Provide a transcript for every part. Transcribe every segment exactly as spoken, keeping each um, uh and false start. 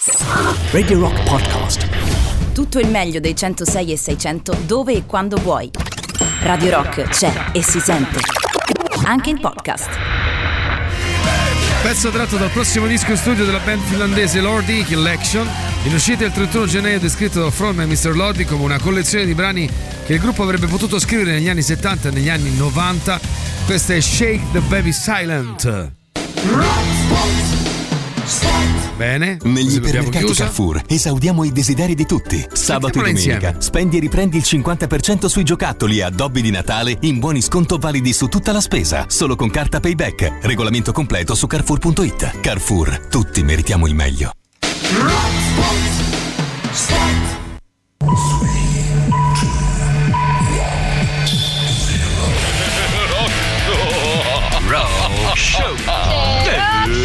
Radio Rock Podcast. Tutto il meglio dei centosei e seicento dove e quando vuoi. Radio Rock c'è e si sente anche in podcast. Pezzo tratto dal prossimo disco in studio della band finlandese Lordi, Collection, in uscita il trentuno gennaio, descritto dal frontman mister Lordi come una collezione di brani che il gruppo avrebbe potuto scrivere negli anni settanta e negli anni novanta. Questa è Shake the Baby Silent. Bene, negli ipermercati Carrefour esaudiamo i desideri di tutti. Sabato e domenica insieme. Spendi e riprendi il cinquanta per cento sui giocattoli e addobbi di Natale in buoni sconto validi su tutta la spesa, solo con carta Payback. Regolamento completo su Carrefour punto it. Carrefour, tutti meritiamo il meglio. Rock Show. The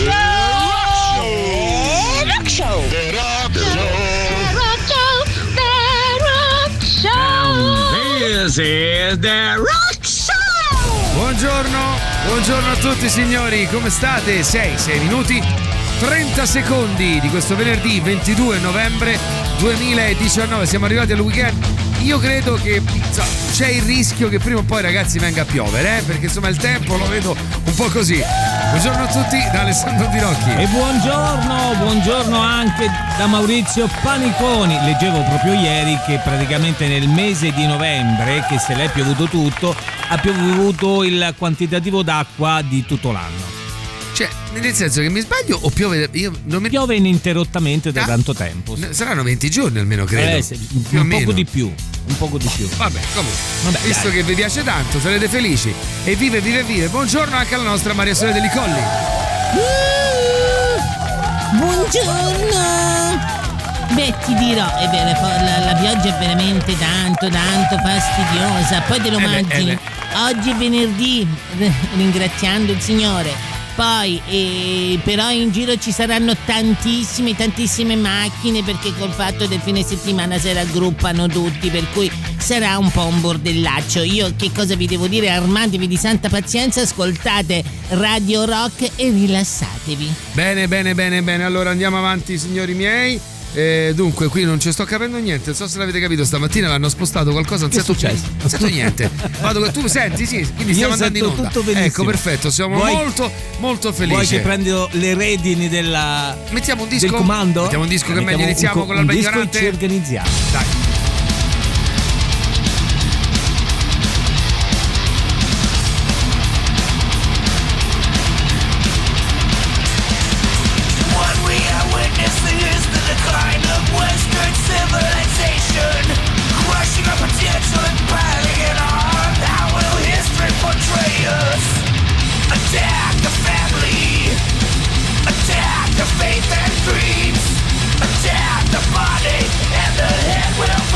Rock Show. The Rock Show. The Rock Show. This is The Rock Show. Buongiorno, buongiorno a tutti signori, come state? sei, sei minuti, trenta secondi di questo venerdì ventidue novembre duemiladiciannove, siamo arrivati al weekend. Io credo che so, c'è il rischio che prima o poi ragazzi venga a piovere, eh? Perché insomma il tempo lo vedo un po' così. Buongiorno a tutti da Alessandro Dirocchi. E buongiorno, buongiorno anche da Maurizio Paniconi. Leggevo proprio ieri che praticamente nel mese di novembre, che se l'è piovuto tutto, ha piovuto il quantitativo d'acqua di tutto l'anno. Cioè, nel senso che mi sbaglio o piove? Io non mi... Piove ininterrottamente da ah, tanto tempo. Sì. Saranno venti giorni almeno, credo. Eh, sì, più un poco meno. di più. Un poco di più. Vabbè, comunque. Vabbè, visto dai. che vi piace tanto, sarete felici. E vive, vive, vive. Buongiorno anche alla nostra Maria Sole Deli Colli. Uh, buongiorno. Beh, ti dirò, è vero, la, la pioggia è veramente tanto, tanto fastidiosa. Poi te lo eh immagini. Beh, eh Oggi è venerdì, ringraziando il Signore. Poi eh, però in giro ci saranno tantissime tantissime macchine, perché col fatto del fine settimana si raggruppano tutti, per cui sarà un po' un bordellaccio. Io che cosa vi devo dire? Armatevi di santa pazienza, ascoltate Radio Rock e rilassatevi. Bene, bene, bene, bene. Allora andiamo avanti signori miei. Eh, dunque qui non ci sto capendo niente, non so se l'avete capito, stamattina l'hanno spostato qualcosa, non che è sento successo? Non sento niente. Vado, tu senti, sì, quindi stiamo Io andando in onda. tutto benissimo. Ecco, perfetto, siamo Vuoi, molto molto felici. Vuoi che prendo le redini della Mettiamo un disco del comando? Mettiamo un disco che Mettiamo meglio iniziamo un, con l'alba un disco ignorante. e ci organizziamo. Dai. Attack the family, attack the faith and dreams, attack the body and the head will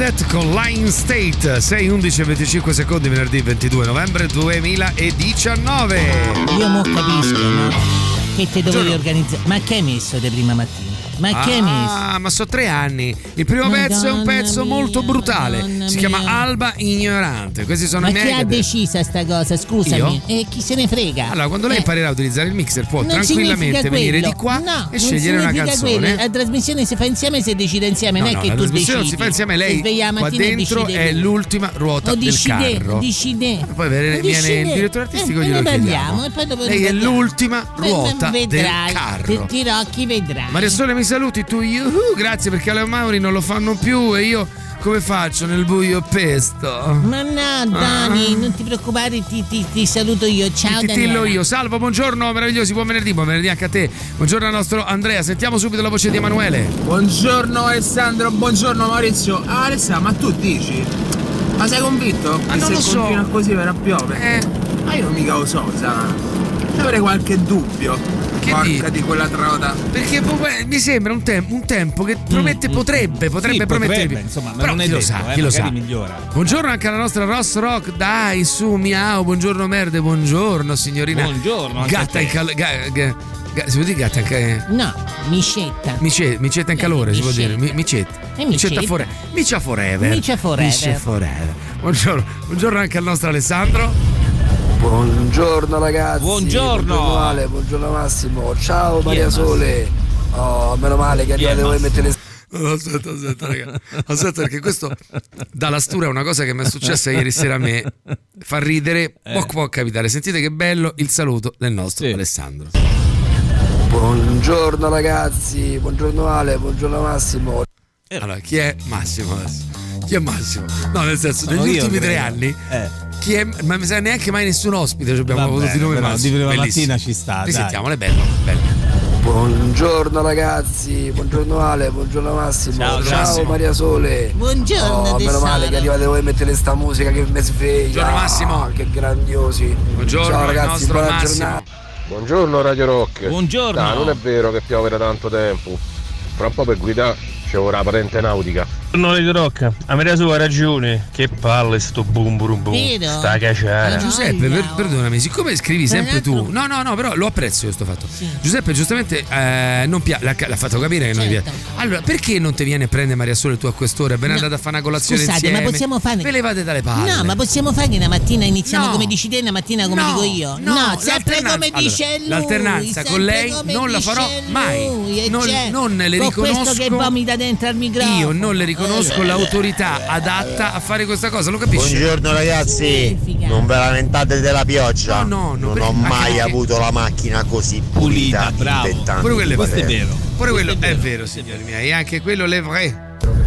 Bernadette con Line State. Sei undici e venticinque secondi, venerdì ventidue novembre duemiladiciannove. Io mo capisco, no? Che te dovevi Giorno. organizzare. Ma che hai messo di prima mattina? Ma che hai messo? Ah, ma sono tre anni. Il primo pezzo è un Madonna pezzo mia, molto brutale. Madonna Si chiama mia. Alba Ignorante. Questi sono Ma i miei. chi ha cadeti. decisa sta cosa? Scusami. Io? E chi se ne frega? Allora, quando lei Eh, imparerà a utilizzare il mixer, può non tranquillamente significa venire quello. di qua No, e non scegliere una significa canzone. quello. La trasmissione si fa insieme, si decide insieme, No, non no, è che la tu trasmissione decidi. non si fa insieme, lei Ti svegli la qua mattina e dentro decide è tu. l'ultima ruota O del decide, carro. decide. Poi viene, O viene il decide. direttore artistico Eh, e glielo ne parliamo, chiediamo. e poi dopo ne Lei è parliamo. l'ultima ruota del Vedrai, carro. Ti Rocchi vedrai. Maria Sole, mi saluti tu? Yuhu, grazie, perché alle Mauri non lo fanno più e io come faccio nel buio pesto? Ma no, Dani, non ti preoccupare, ti, ti, ti saluto io. Ciao, Ti titillo Daniela. io. Salvo, buongiorno, meravigliosi, buon venerdì, buon venerdì anche a te. Buongiorno al nostro Andrea, sentiamo subito la voce di Emanuele. Buongiorno Alessandro, buongiorno Maurizio. Ah, Alessandro, ma tu dici? Ma sei convinto? Ma che non se lo so. continua così verrà a piovere? Eh, Ma io non mica lo so, sa. Avrei qualche dubbio. Che Porca dici? di quella trota. perché eh, mi sembra un, tem- un tempo che promette, potrebbe, potrebbe Sì, promettere. potrebbe, insomma, ma Però non è chi lo detto, sa, eh, chi lo sa. magari migliora. Buongiorno anche alla nostra Ross Rock, dai su, miau, buongiorno merde, buongiorno signorina. Buongiorno anche a Gatta te. in calore. Ga- ga- ga- si può dire gatta in calore? No, miscetta. Mice- micetta in calore, si può dire. Mi- micetta. Eh, Micetta micetta. fore- Micia forever. Micia forever. Micia forever. Buongiorno, buongiorno anche al nostro Alessandro. Buongiorno ragazzi. Buongiorno. Buongiorno Ale, buongiorno Massimo. Ciao Chi è Maria Massimo? Sole. Oh, meno male che Chi è arrivate voi a Massimo? mettere No, aspetta, aspetta, raga. Aspetta, perché questo dalla stura è una cosa che mi è successa ieri sera a me. Fa ridere, può, può capitare. Sentite che bello il saluto del nostro Sì. Alessandro. Buongiorno ragazzi. Buongiorno Ale, buongiorno Massimo. Allora, chi è Massimo adesso? Chi è Massimo? No, nel senso, Sono negli io, ultimi tre credo. anni, Eh. chi è, ma mi sa neanche mai nessun ospite ci abbiamo Va avuto di bene, nome però, Massimo. di prima Bellissimo. mattina ci sta, dai. Risentiamole, bello, bello. Buongiorno ragazzi. Buongiorno Ale, buongiorno Massimo. Ciao, Ciao Massimo. Maria Sole. Buongiorno, Oh, meno tesoro. male che arrivate voi a mettere sta musica che mi sveglia. Buongiorno, Massimo. Ah, che grandiosi. Buongiorno Ciao al ragazzi, nostro buona Massimo. giornata. Buongiorno Radio Rock. Buongiorno. Dai, non è vero che piove da tanto tempo. Fra un po' per guidare c'è ora patente nautica. Buongiorno Radio Rock, a Maria sua ha ragione. Che palle sto boom boom boom. Vero? Sta cacciara. Ah, Giuseppe, per- no. perdonami, siccome scrivi Tra sempre tu, l'altro- no, no, no, però lo apprezzo io sto fatto. Sì. Giuseppe, giustamente eh, non pia- l'ha, l'ha fatto capire che non gli Certo. piace. Allora, perché non ti viene a prendere Maria Sole tu a quest'ora? Ben No. andate a fare una colazione Scusate, insieme. ma possiamo fare. Ve levate dalle palle. No, ma possiamo fare che una mattina iniziamo No. come dici te, una mattina come No, dico io. no, sempre l'alternanza- come dice allora, lui. l'alternanza sempre con lei come non la dice farò mai. lui, e Non- c'è. non le Con riconosco- questo che vomita dentro al microfono. Io non le riconosco Eh, l'autorità adatta a fare questa cosa, lo capisci? Buongiorno ragazzi, Significa. non ve lamentate della pioggia. No, no, no, non perché- ho mai anche- avuto la macchina così Pulita, pulita, bravo. in vent'anni. Pure quello è Questo è vero. vero. Pure quello Questo è vero, signori miei, e anche quello è vrai.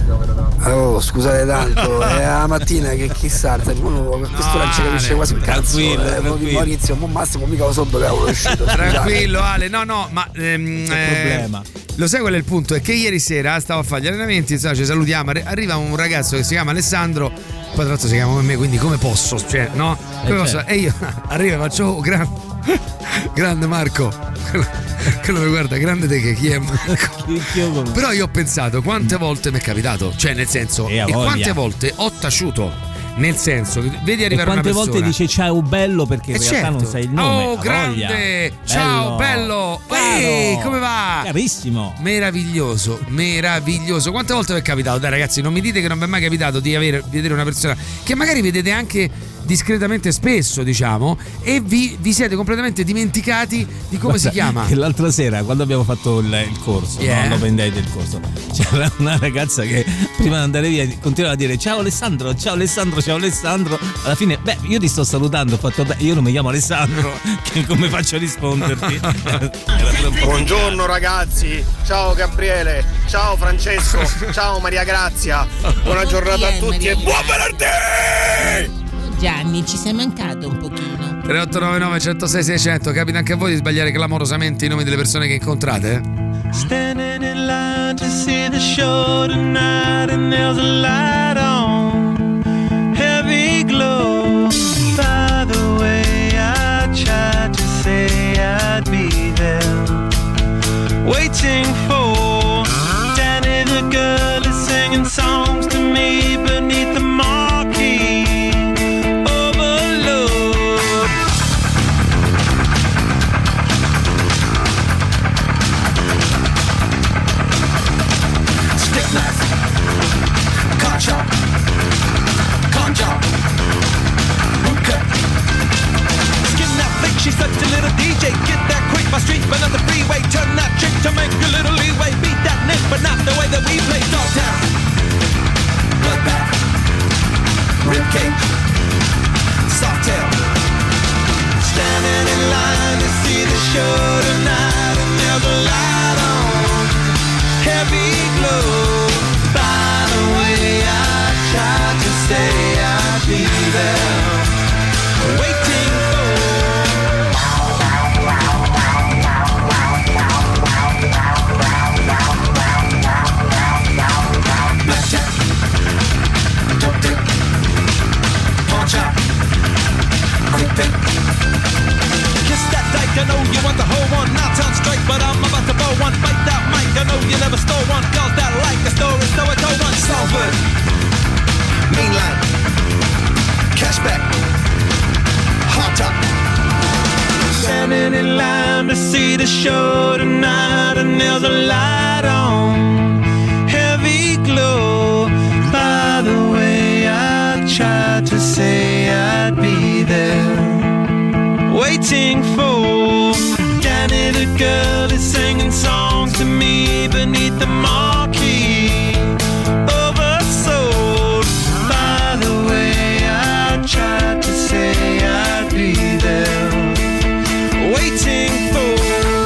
Oh, scusate tanto, è la mattina che chissà, uno questo non ci capisce Ale, quasi un cazzo. tranquillo, eh, tranquillo. Maurizio, mo Massimo mica lo so dove è uscito. scusate. Tranquillo Ale, no no, ma ehm, C'è eh, problema. lo sai qual è il punto? È che ieri sera stavo a fare gli allenamenti, insomma, ci salutiamo, arri- arriva un ragazzo che si chiama Alessandro, poi tra l'altro si chiama come me, quindi come posso? Cioè, no? Come Eh, posso? certo. E io arrivo e faccio oh, gran- grande Marco. Quello mi guarda, grande te che chi è Marco? Chi- chi io conosco? Però io ho pensato quante volte mi è capitato, cioè nel senso, E a e voglia. quante volte ho taciuto. Nel senso, che vedi E arrivare una quante persona. volte dice ciao bello perché in Eh, realtà certo. non sai il nome. Oh, ha grande! voglia. Ciao, bello! Caro. Ehi, come va? Carissimo. Meraviglioso, meraviglioso. Quante volte vi è capitato? Dai ragazzi, non mi dite che non vi è mai capitato di avere, vedere una persona che magari vedete anche discretamente spesso, diciamo, e vi, vi siete completamente dimenticati di come Guarda, si chiama. che l'altra sera quando abbiamo fatto il, il corso, Yeah. no? l'open day del corso, c'era una ragazza che prima di andare via continuava a dire ciao Alessandro, ciao Alessandro, ciao Alessandro. Alla fine, beh, io ti sto salutando, ho fatto beh, io non mi chiamo Alessandro, che come faccio a risponderti? Era proprio- Buongiorno ragazzi, ciao Gabriele, ciao Francesco, ciao Maria Grazia. Buona giornata a tutti e buon venerdì! Gianni, ci sei mancato un pochino. tre otto nove nove uno zero sei sei zero zero. Capita anche a voi di sbagliare clamorosamente i nomi delle persone che incontrate? Standing in line to see the show tonight, and there's a light on, heavy glow. By the way, I tried to say I'd be there, waiting for Danny the girl is singing songs to me, but heavy glow. By the way, I tried to say I'd be there, waiting for. Blackjack, dope dick, pawn shop, quick pick. Kiss that dyke, I know you want the whole one. Not on strike, but I'm about to blow one. Bite that mic, I know you never stole one. Girls that like the story, so I told one. Salford, mainline, cashback, hot top. Standing in line to see the show tonight, and there's a light on, heavy glow. By the way, I tried to say I'd be there, waiting for. Danny the girl is singing songs to me beneath the marquee, oversold. By the way, I tried to say I'd be there, waiting for.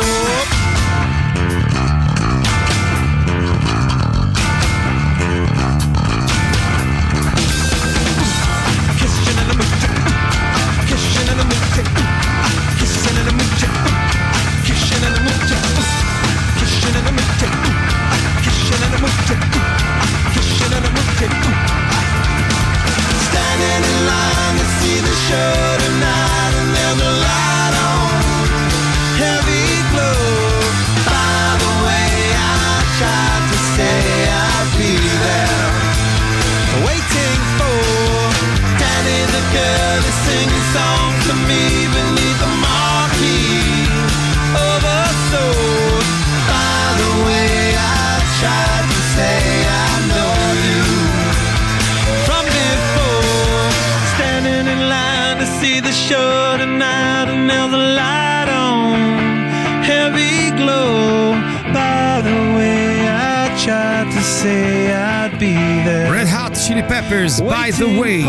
Kissing in the mood, kissing in the mood, kissing in the mood, kissing in the mood, kissing in the mood, kissing in the mood, kissing in the mood. Standing in line to see the show tonight, and there's a light on, heavy glow. By the way, I tried to say I'd be there, waiting for. Danny the girl is singing songs to me beneath the marquee, oversold. By the way, I tried to say I know you from before. Standing in line to see the show tonight, and there's a light on, heavy glow. By the way, I tried to say I'd be there. Red Hot Chili Peppers, By the Way.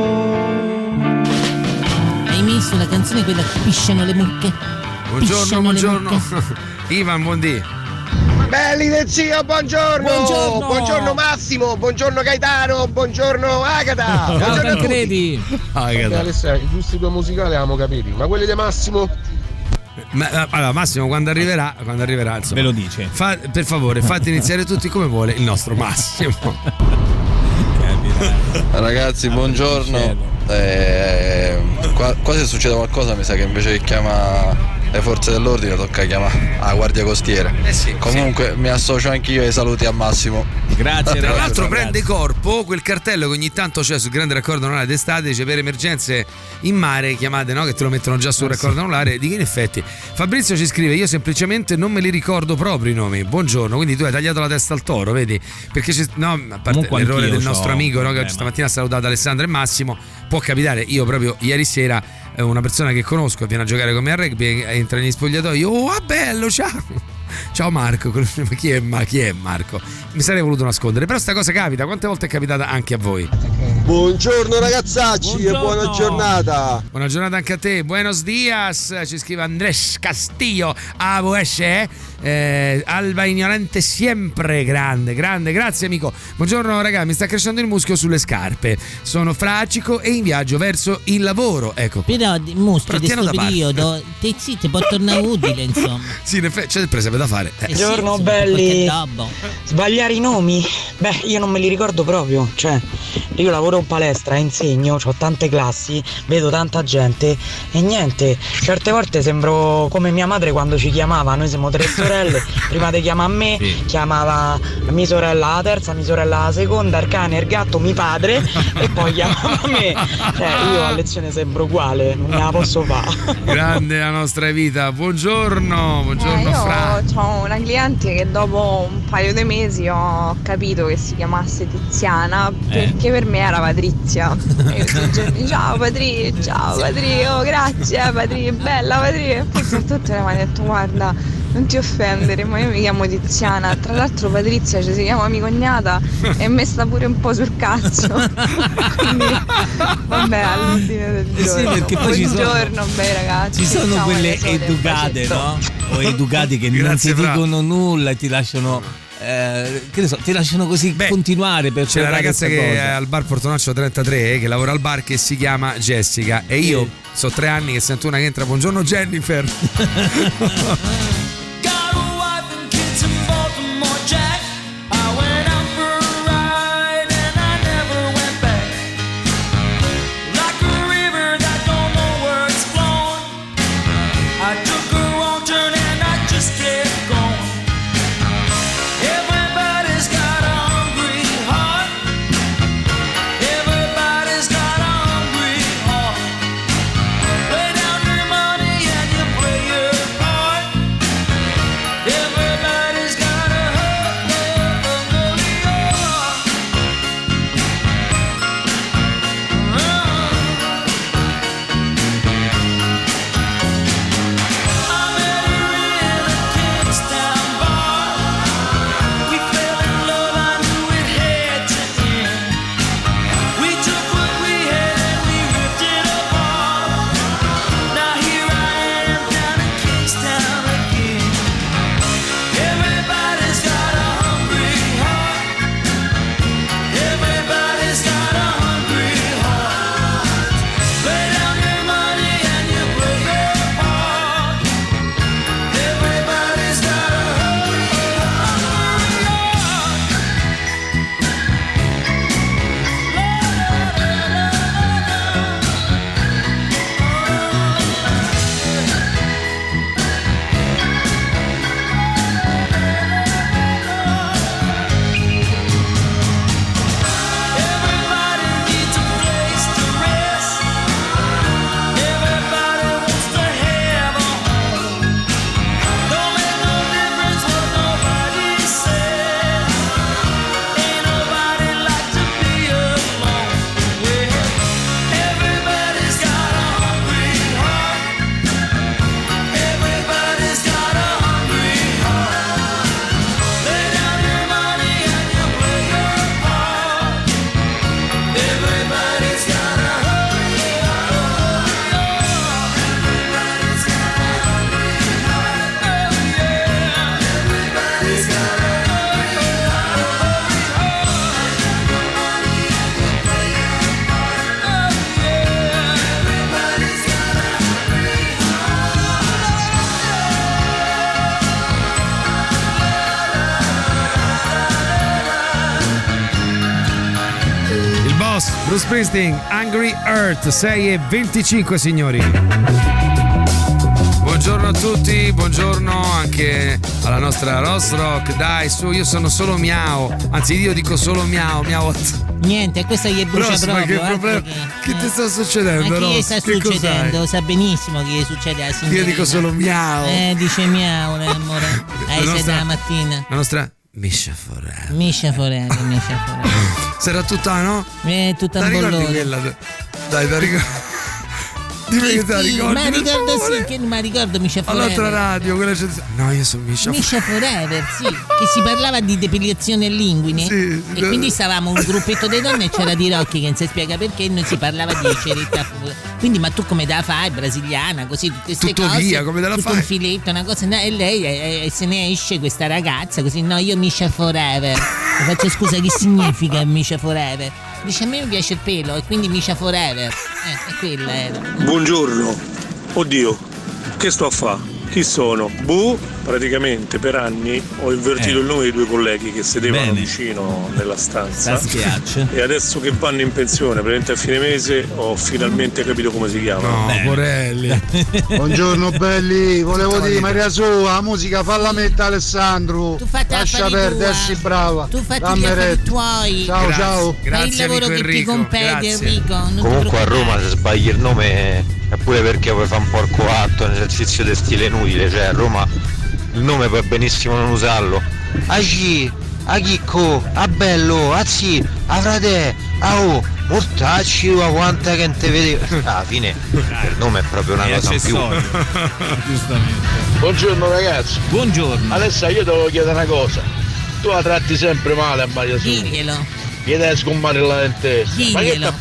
Hai messo la canzone quella pisciano le mucche? Buongiorno, Pisciano buongiorno. le mucche. Ivan, buondì. Belli del zio, buongiorno. Buongiorno. Buongiorno Massimo, buongiorno Gaetano, buongiorno Agata. Ciao Buongiorno a tutti. Tancredi. Vabbè, Alessia, i gusti due musicali abbiamo capiti, ma quelli di Massimo? Ma, allora Massimo quando arriverà, quando arriverà insomma, Ve lo dice. fa, per favore fate iniziare tutti come vuole il nostro Massimo. Ragazzi, buongiorno. Eh, qua, qua se succede qualcosa mi sa che invece che chiama le forze dell'ordine tocca chiamare la guardia costiera. Eh sì, Comunque sì. Mi associo anch'io ai saluti a Massimo. Grazie. Tra ragazzi, l'altro ragazzi. prende corpo quel cartello che ogni tanto c'è sul grande raccordo anulare d'estate, dice per emergenze in mare chiamate, no? Che te lo mettono già sul Eh, raccordo sì. anulare. Di che in effetti Fabrizio ci scrive: io semplicemente non me li ricordo proprio i nomi. Buongiorno, quindi tu hai tagliato la testa al toro, vedi? Perché c'è, no, a parte Comunque l'errore anch'io del nostro c'ho amico, un no, che problema. stamattina ha salutato Alessandro e Massimo. Può capitare, io proprio ieri sera eh, una persona che conosco viene a giocare con me a rugby, entra negli spogliatoi, oh ah, bello, ciao. Ciao Marco, ma chi è, ma chi è Marco? Mi sarei voluto nascondere, però sta cosa capita, quante volte è capitata anche a voi? Buongiorno ragazzacci Buongiorno. e buona giornata. Buona giornata anche a te, buenos dias, ci scrive Andrés Castillo, avo esce, eh, Alba ignorante sempre, grande, grande, grazie amico. Buongiorno ragazzi, mi sta crescendo il muschio sulle scarpe, sono fracico e in viaggio verso il lavoro, ecco. Però di muschio di Però tienilo questo da parte. periodo te, sì, ti può tornare utile, insomma. Sì, in effetti c'è del presepe da fare. Eh. Eh sì, Buongiorno insomma, belli. qualche dobbo. Sbagliare i nomi? Beh, io non me li ricordo proprio. Cioè, io lavoro in palestra, insegno, ho tante classi, vedo tanta gente e niente. Certe volte sembro come mia madre quando ci chiamava. Noi siamo tre sorelle. Prima di chiamare a me, Sì. chiamava mia sorella la terza, mia sorella la seconda, il cane, il gatto, mio padre e poi chiamava me. Cioè, io a lezione sembro uguale, non me la posso fare. Grande la nostra vita, buongiorno, buongiorno Eh, Fra. io ho una cliente che dopo un paio di mesi ho capito che si chiamasse Tiziana perché per me era Patrizia. E io tutti i giorni, ciao Patri, ciao Patri, oh grazie Patri, bella Patri. E poi soprattutto lei mi ha detto guarda, non ti offendere, ma io mi chiamo Tiziana. Tra l'altro Patrizia ci si chiama mia cognata e me sta pure un po' sul cazzo. Quindi vabbè, all'ordine del giorno. Sì, perché poi ci sono- Buongiorno, bei ragazzi. Ci sono Ciao, quelle Maria Sole, educate, bacetto. no? O educati che non Grazie, ti Fra. dicono nulla e ti lasciano eh, che ne so, ti lasciano così Beh, continuare per c'è la ragazza che cosa. è al bar Portonaccio trentatré eh, che lavora al bar, che si chiama Jessica, e io sì. so tre anni che sento una che entra: buongiorno Jennifer. Bruce Springsteen, Angry Earth, sei e venticinque signori. Buongiorno a tutti, buongiorno anche alla nostra Ross Rock. Dai su, io sono solo miau, anzi io dico solo miau, miau. Niente, questa gli brucia Ross, proprio. Ma che, problema, che, che ti sta succedendo? Ma che Ross? sta che succedendo? Cos'hai? Sa benissimo che gli succede alla signorina. Io dico solo miau. Eh, dice miau, amore. Hai sei della mattina. La nostra Miscia Forever. Miscia Forever, Miscia Forever. Sarà tutta, no? Eh, tutta un bollore. Quella? Dai, da ricordo. Dimmi che te la ricordi. Ma ricordo sì, che non mi ricordo Miscia Forever. All'altra radio, quella c'è. No, io sono Miscia Forever. Miscia Forever, sì. Che si parlava di depilazione a linguine. Sì, e quindi stavamo un gruppetto di donne e c'era Di Rocchi che non si spiega perché e noi si parlava di ceretta. Quindi, ma tu come te la fai, brasiliana, così tutte queste tutto cose. Via, come te la tutto fai? Un filetto, una cosa. E lei e, e se ne esce questa ragazza così, no, io Miscia Forever. Mi faccio scusa, che significa Miscia Forever? Dice a me mi piace il pelo e quindi Miscia Forever. Eh, è quella era. Buongiorno. Oddio, che sto a fa'? Chi sono? Bu, praticamente per anni ho invertito Eh. il nome dei due colleghi che sedevano Bene. vicino nella stanza. Sta schiaccia. E adesso che vanno in pensione, praticamente a fine mese, ho finalmente capito come si chiamano. No, Porelli. Buongiorno belli, volevo dire Maria Sua, la musica falla mettere Alessandro. Tu fatti lascia affari perdere, tua. sì brava. Tu fatti Dammi gli affari retta. tuoi. Ciao Grazie. ciao. Fai il Grazie, lavoro amico che ti Enrico. compete, Grazie. Enrico. Non ti Comunque a preoccupare. Roma se sbagli il nome è pure perché vuoi fare un porco atto, un esercizio di stile inutile, cioè a Roma il nome puoi benissimo non usarlo. Aci, a chicco, a bello, a zi, a frate, a oh, mortacci, a quanta che te vede. Alla fine il nome è proprio una È cosa in più. accessorio. Giustamente. Buongiorno ragazzi. Buongiorno. Alessia, io devo chiedere una cosa. Tu la tratti sempre male a Maria Sua. Diglielo. Gli dai a sgommare la lentezza. Ma che Diglielo. t'ha fatto?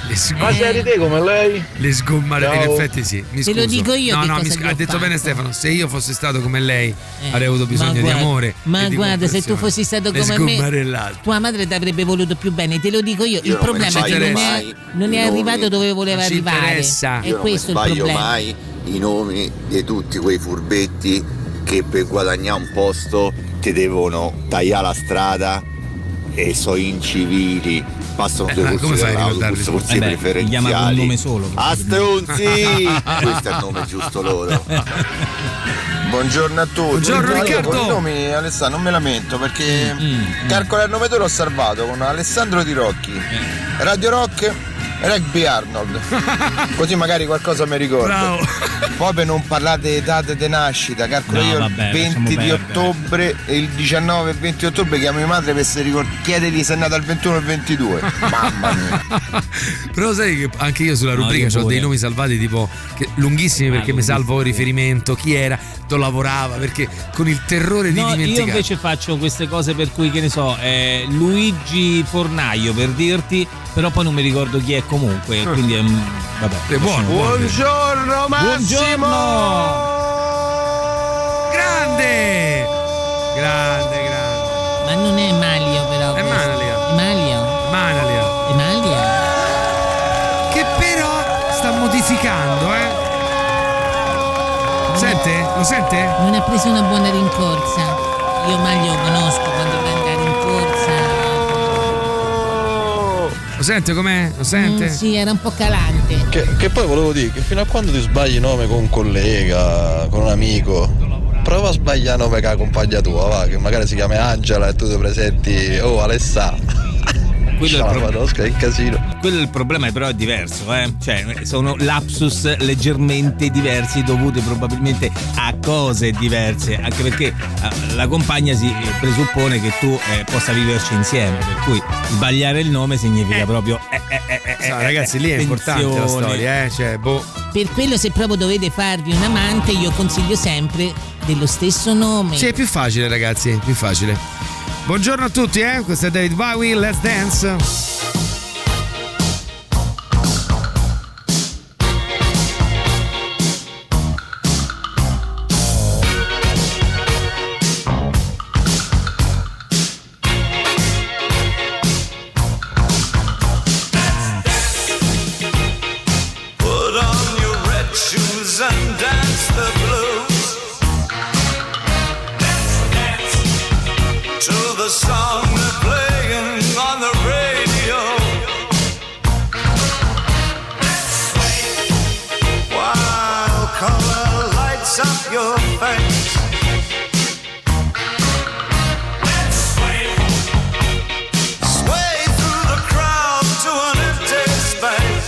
Le sgommare. Ma sei te come lei? Le sgommare, in effetti sì. Mi Te scuso. lo dico io No, che no, cosa mi gli scu- ho ha detto fatto. bene Stefano, se io fossi stato come lei Eh, avrei avuto bisogno ma di guarda- amore. Ma e di guarda, se tu comprensione. fossi stato Le come sgommare me, l'altro. tua madre ti avrebbe voluto più bene, te lo dico io. Io Il non me problema ne è che sbaglio non è, mai. non è I arrivato nomi. dove voleva Non ci arrivare. interessa. È Io non mi questo il sbaglio problema. mai i nomi di tutti quei furbetti che per guadagnare un posto ti devono tagliare la strada e sono incivili. Passano Eh, due ma corsie come fai a dell'autobus, ricordarli? corsie Eh beh, preferenziali. gli chiama con un nome solo. A stronzi! Questo è il nome giusto loro. Buongiorno a tutti. Buongiorno, Io Riccardo. con i nomi, Alessandro, non me lamento perché Mm, calcola il nome te l'ho salvato con Alessandro Di Rocchi, Eh. Radio Rock, Rugby Arnold. Così magari qualcosa mi ricordo. Bravo. Poi per non parlare di date di nascita, calcolo No, io vabbè, il venti lasciamo di perdere. ottobre e il diciannove e venti ottobre chiamo mia madre per se ricord- chiedergli se è nata il ventuno e il ventidue. Mamma mia. Però sai che anche io sulla No, rubrica io ho pure. dei nomi salvati tipo che- lunghissimi perché Ah, mi salvo il lunghissimi. riferimento, chi era, dove lavorava, perché con il terrore di No, io dimenticare. invece faccio queste cose per cui, che ne so, eh, Luigi Fornaio per dirti, però poi non mi ricordo chi è comunque, quindi è, vabbè. È buono, lasciamo buono. perdere. Buongiorno Massimo! Buongiorno! Grande! Grande, grande. Ma non è Maglio però. È questo. Manalia. È Maglio? Manalia. È Malia? Che però sta modificando, eh? Sente? Lo sente? Non ha preso una buona rincorsa. Io Maglio conosco quando prende la rincorsa. Lo sente com'è? Lo sente? Mm, sì, era un po' calante. Che, che poi volevo dire che fino a quando ti sbagli nome con un collega, con un amico, prova a sbagliare nome con la compagna tua, va, che magari si chiama Angela e tu ti presenti, oh Alessà. Quello è, il pro- Madosca, che casino. quello è il problema, però è diverso, eh? Cioè, sono lapsus leggermente diversi dovuti probabilmente a cose diverse, anche perché eh, la compagna si presuppone che tu eh, possa viverci insieme, per cui sbagliare il nome significa proprio eh, eh, eh, eh, No, eh, ragazzi, lì è importante la attenzione. storia, eh? Cioè, boh. Per quello, se proprio dovete farvi un amante, io consiglio sempre dello stesso nome. Sì, è più facile, ragazzi, è più facile. Buongiorno a tutti, eh? Questo è David Bowie, Let's Dance. Put on your red shoes and dance the blues. Dance, dance to the song they're playing on the radio. Sway while color lights up your face. Sway through the crowd to an empty space.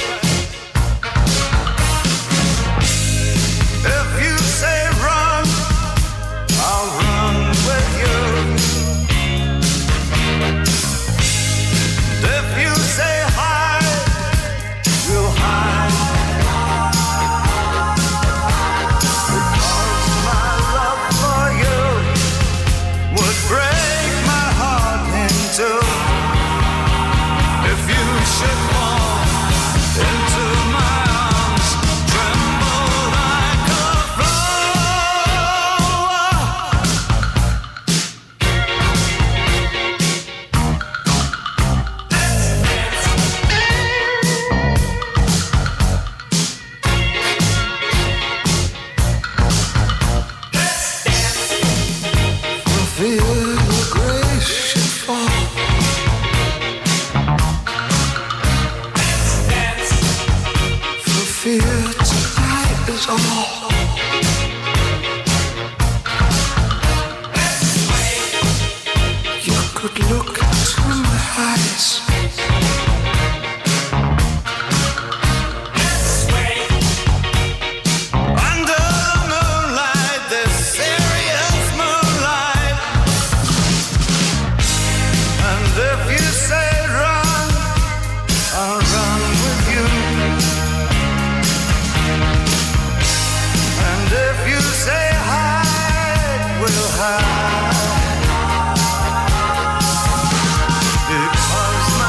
If you say run, I'll run with you. If you say hide, we'll hide. Because my love for you would break my heart in two. If you should fall into my arms, tremble like a flower. Feel your grace should fall. For fear tonight is all. You could look into my eyes. Under the moonlight, this serious moonlight. And if you say run, I'll run with you. And if you say hide, we'll hide. Because my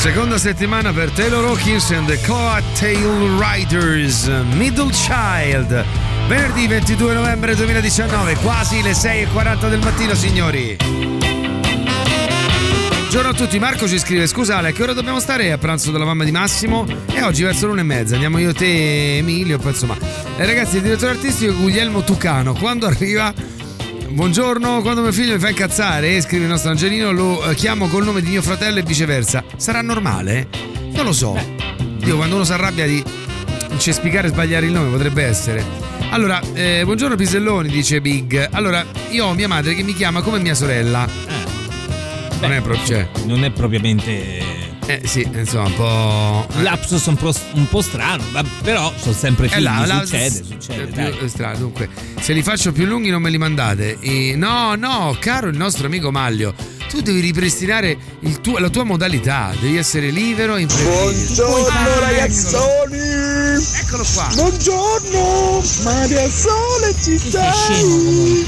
Seconda settimana per Taylor Hawkins and the Coattail Riders, Middle Child. Venerdì ventidue novembre duemiladiciannove, quasi le sei e quaranta del mattino, signori. Buongiorno a tutti, Marco ci scrive: scusa Ale, a che ora dobbiamo stare a pranzo della mamma di Massimo? E oggi verso l'una e mezza, andiamo io, te, Emilio, poi insomma. Eh, ragazzi, il direttore artistico Guglielmo Tucano, quando arriva? Buongiorno, quando mio figlio mi fa incazzare, scrive il nostro Angelino, lo eh, chiamo col nome di mio fratello e viceversa. Sarà normale? Non lo so. Io quando uno si arrabbia di cespicare e sbagliare il nome potrebbe essere. Allora, eh, buongiorno Piselloni, dice Big. Allora, io ho mia madre che mi chiama come mia sorella. Eh. Non, Beh, è pro- cioè. non è propriamente. Eh sì, insomma, un po'. Lapsus un po', un po' strano, ma però sono sempre figli, là, là, succede, s- succede. più Dai. strano. Dunque, se li faccio più lunghi non me li mandate. E no, no, caro il nostro amico Maglio, tu devi ripristinare il tuo, la tua modalità, devi essere libero e imprevedibile. Buongiorno ragazzoni! Eccolo qua! Buongiorno! Maria Sole ci sei?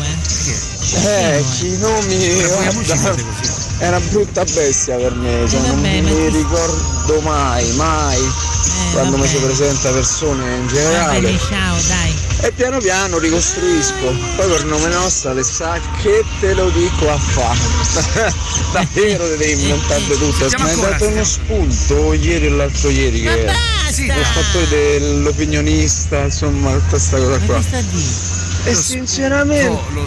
Eh, chi non mi guarda è una brutta bestia per me, cioè, non vabbè, mi ma- ricordo mai, mai quando mi si presenta persone in generale. Vabbè, ciao, dai. E piano piano ricostruisco. Poi per nome nostro le sa che te lo dico a fa. Davvero te devi inventare tutto. Sentiamo Mi hai ancora, dato uno spunto ieri o l'altro ieri che Ma Sì, il fattore dell'opinionista, insomma, questa cosa qua. Che sta a dire? E sinceramente lo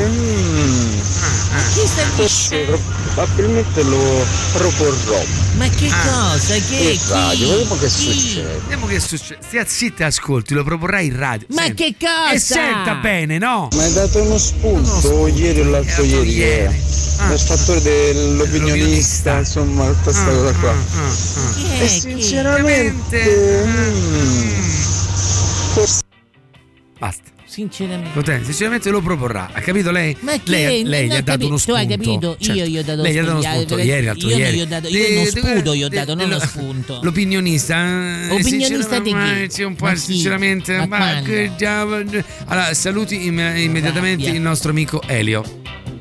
mm, Chi sta a forse probabilmente lo proporrò. Ma che Ah. cosa? Che In radio, vediamo che chi? succede. Vediamo che succede. Stia zitta e ascolti, lo proporrai in radio. Ma Senti. che cosa? E senta bene, no? Mi hai dato uno spunto ieri o l'altro Eh, ieri che ieri. Ah. il fattore dell'opinionista, insomma, questa Ah, cosa qua. ah, ah, Chi è? E Chi? sinceramente mm, forse Basta. Sinceramente. Potente, sinceramente lo proporrà. Ha capito lei? Ma che? Lei, lei Non gli ha ho dato capito. uno Tu spunto. hai capito? Certo. Io gli ho dato Lei gli ha dato uno spunto. spunto ieri, l'altro Io non ieri. gli ho dato- io uno De- sputo gli ho de- dato, non de- uno spunto. L'opinionista. eh, Opinionista di sinceramente, chi? sì, un po' Ma chi? sinceramente. Ma ma quando? che già- allora, saluti imm- immediatamente Rabbia. il nostro amico Elio.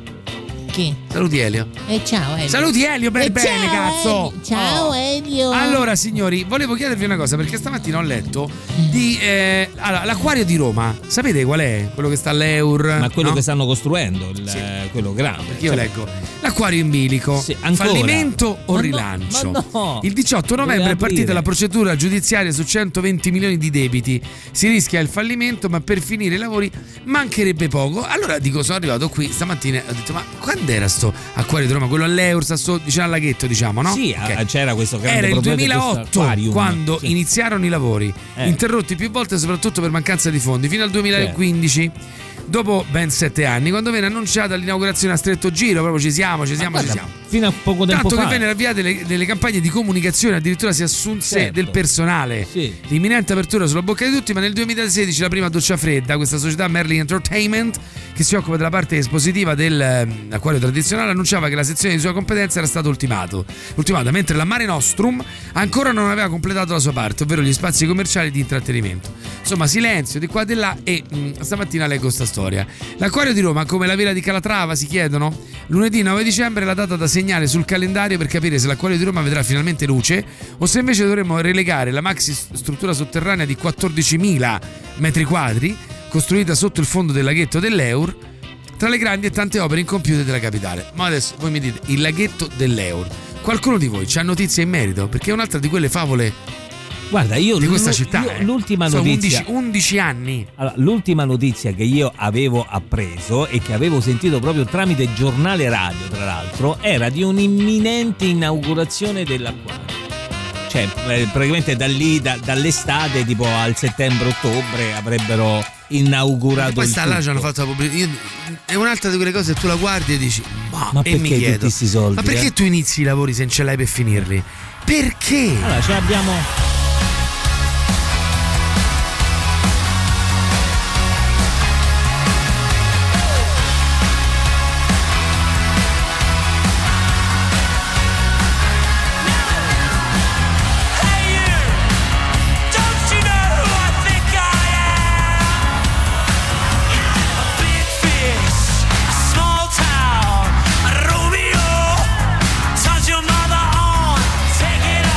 Chi? Saluti Elio. E ciao Elio. Saluti Elio, bene E bene, ciao, cazzo. Elio. Ciao Oh. Elio. Allora signori, volevo chiedervi una cosa, perché stamattina ho letto di eh, allora, l'acquario di Roma. Sapete qual è? Quello che sta all'Eur. Ma quello no? che stanno costruendo, il, Sì. eh, quello grande. Perché io Cioè, leggo l'acquario in bilico. Sì, ancora. Fallimento o Ma no, rilancio? ma no. Il diciotto novembre Deve è partita aprire. la procedura giudiziaria su centoventi milioni di debiti. Si rischia il fallimento, ma per finire i lavori mancherebbe poco. Allora dico, sono arrivato qui stamattina e ho detto: ma quando era sto acquario di Roma? Quello all'Eur, sta sto, vicino al laghetto, diciamo, no? Sì, Ok. ah, c'era questo grande Era il problema di questo duemilaotto acquarium. quando Sì. iniziarono i lavori, Eh. interrotti più volte soprattutto per mancanza di fondi, fino al duemilaquindici. Dopo ben sette anni, quando venne annunciata l'inaugurazione a stretto giro, proprio ci siamo, ci siamo, Guarda, ci siamo. fino a poco tempo Tanto fa. che vennero avviate le, delle campagne di comunicazione, addirittura si assunse Certo. del personale. Sì. L'imminente apertura sulla bocca di tutti, ma nel duemilasedici la prima doccia fredda, questa società Merlin Entertainment, che si occupa della parte espositiva dell'acquario tradizionale, annunciava che la sezione di sua competenza era stata ultimato, ultimata, mentre la Mare Nostrum ancora non aveva completato la sua parte, ovvero gli spazi commerciali di intrattenimento. Insomma, silenzio di qua e di là e mh, stamattina leggo sta storia. L'acquario di Roma, come la villa di Calatrava, si chiedono? Lunedì nove dicembre è la data da segnare sul calendario per capire se l'acquario di Roma vedrà finalmente luce o se invece dovremmo relegare la maxi struttura sotterranea di quattordicimila metri quadri costruita sotto il fondo del laghetto dell'Eur tra le grandi e tante opere incompiute della capitale. Ma adesso voi mi dite, il laghetto dell'Eur, qualcuno di voi c'ha notizie in merito? Perché è un'altra di quelle favole Guarda, io di questa l'u- città. io eh. l'ultima Sono notizia undici, undici anni. Allora, l'ultima notizia che io avevo appreso e che avevo sentito proprio tramite giornale radio, tra l'altro, era di un'imminente inaugurazione dell'acquario. Cioè, eh, praticamente da lì, da- dall'estate, tipo al settembre-ottobre, avrebbero inaugurato Poi il sta là, tutto. ci hanno fatto la pubblicità. È un'altra di quelle cose che tu la guardi e dici: ma, Ma e perché mi tutti chiedo, sti soldi, ma perché eh? tu inizi i lavori se non ce l'hai per finirli? Perché? Allora, ce l'abbiamo. Small town Romeo, touch your mother on, take it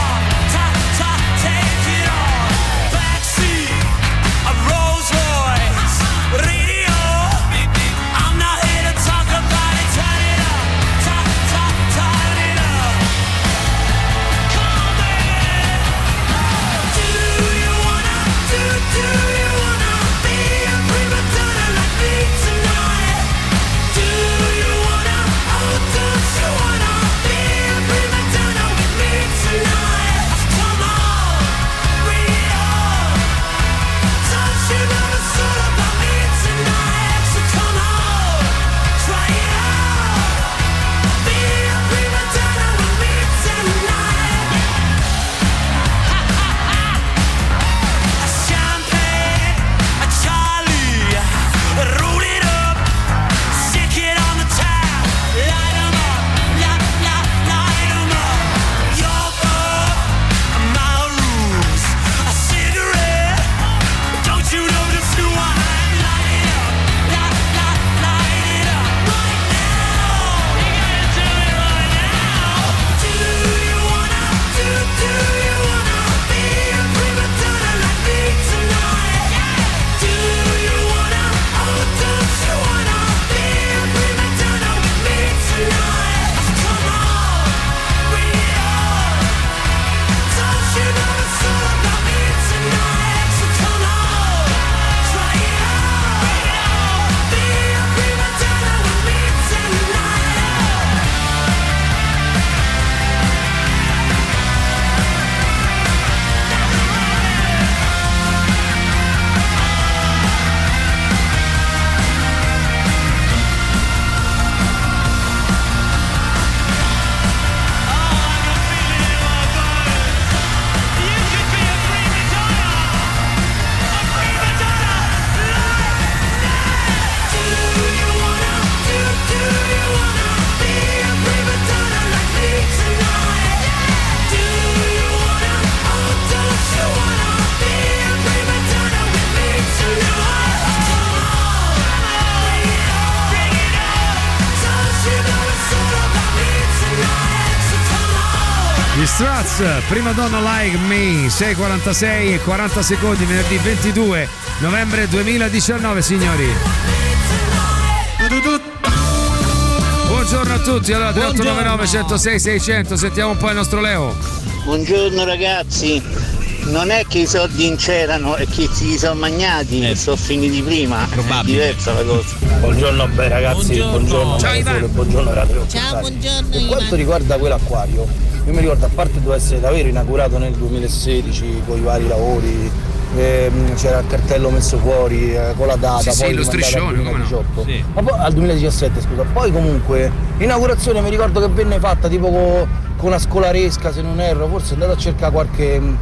Struts, Prima Donna Like Me, sei e quarantasei e quaranta secondi, venerdì ventidue novembre duemiladiciannove, signori. Buongiorno a tutti, allora tre otto nove nove uno zero sei sei zero zero, sentiamo un po' il nostro Leo. Buongiorno ragazzi, non è che i soldi non c'erano e che si sono magnati, eh. sono finiti prima, probabile. È diversa la cosa. Buongiorno bei ragazzi, buongiorno, buongiorno ciao Ivan. Buongiorno Radio. Ciao, buongiorno Per Ivan. quanto riguarda quell'acquario, io mi ricordo, a parte doveva essere davvero inaugurato nel duemilasedici con i vari lavori, ehm, c'era il cartello messo fuori eh, con la data, sì, poi sì, lo striscione, come no? Sì. Ma poi al duemiladiciassette, scusa, poi comunque l'inaugurazione mi ricordo che venne fatta tipo con, con una scolaresca, se non erro, forse andate a cercare qualche mh,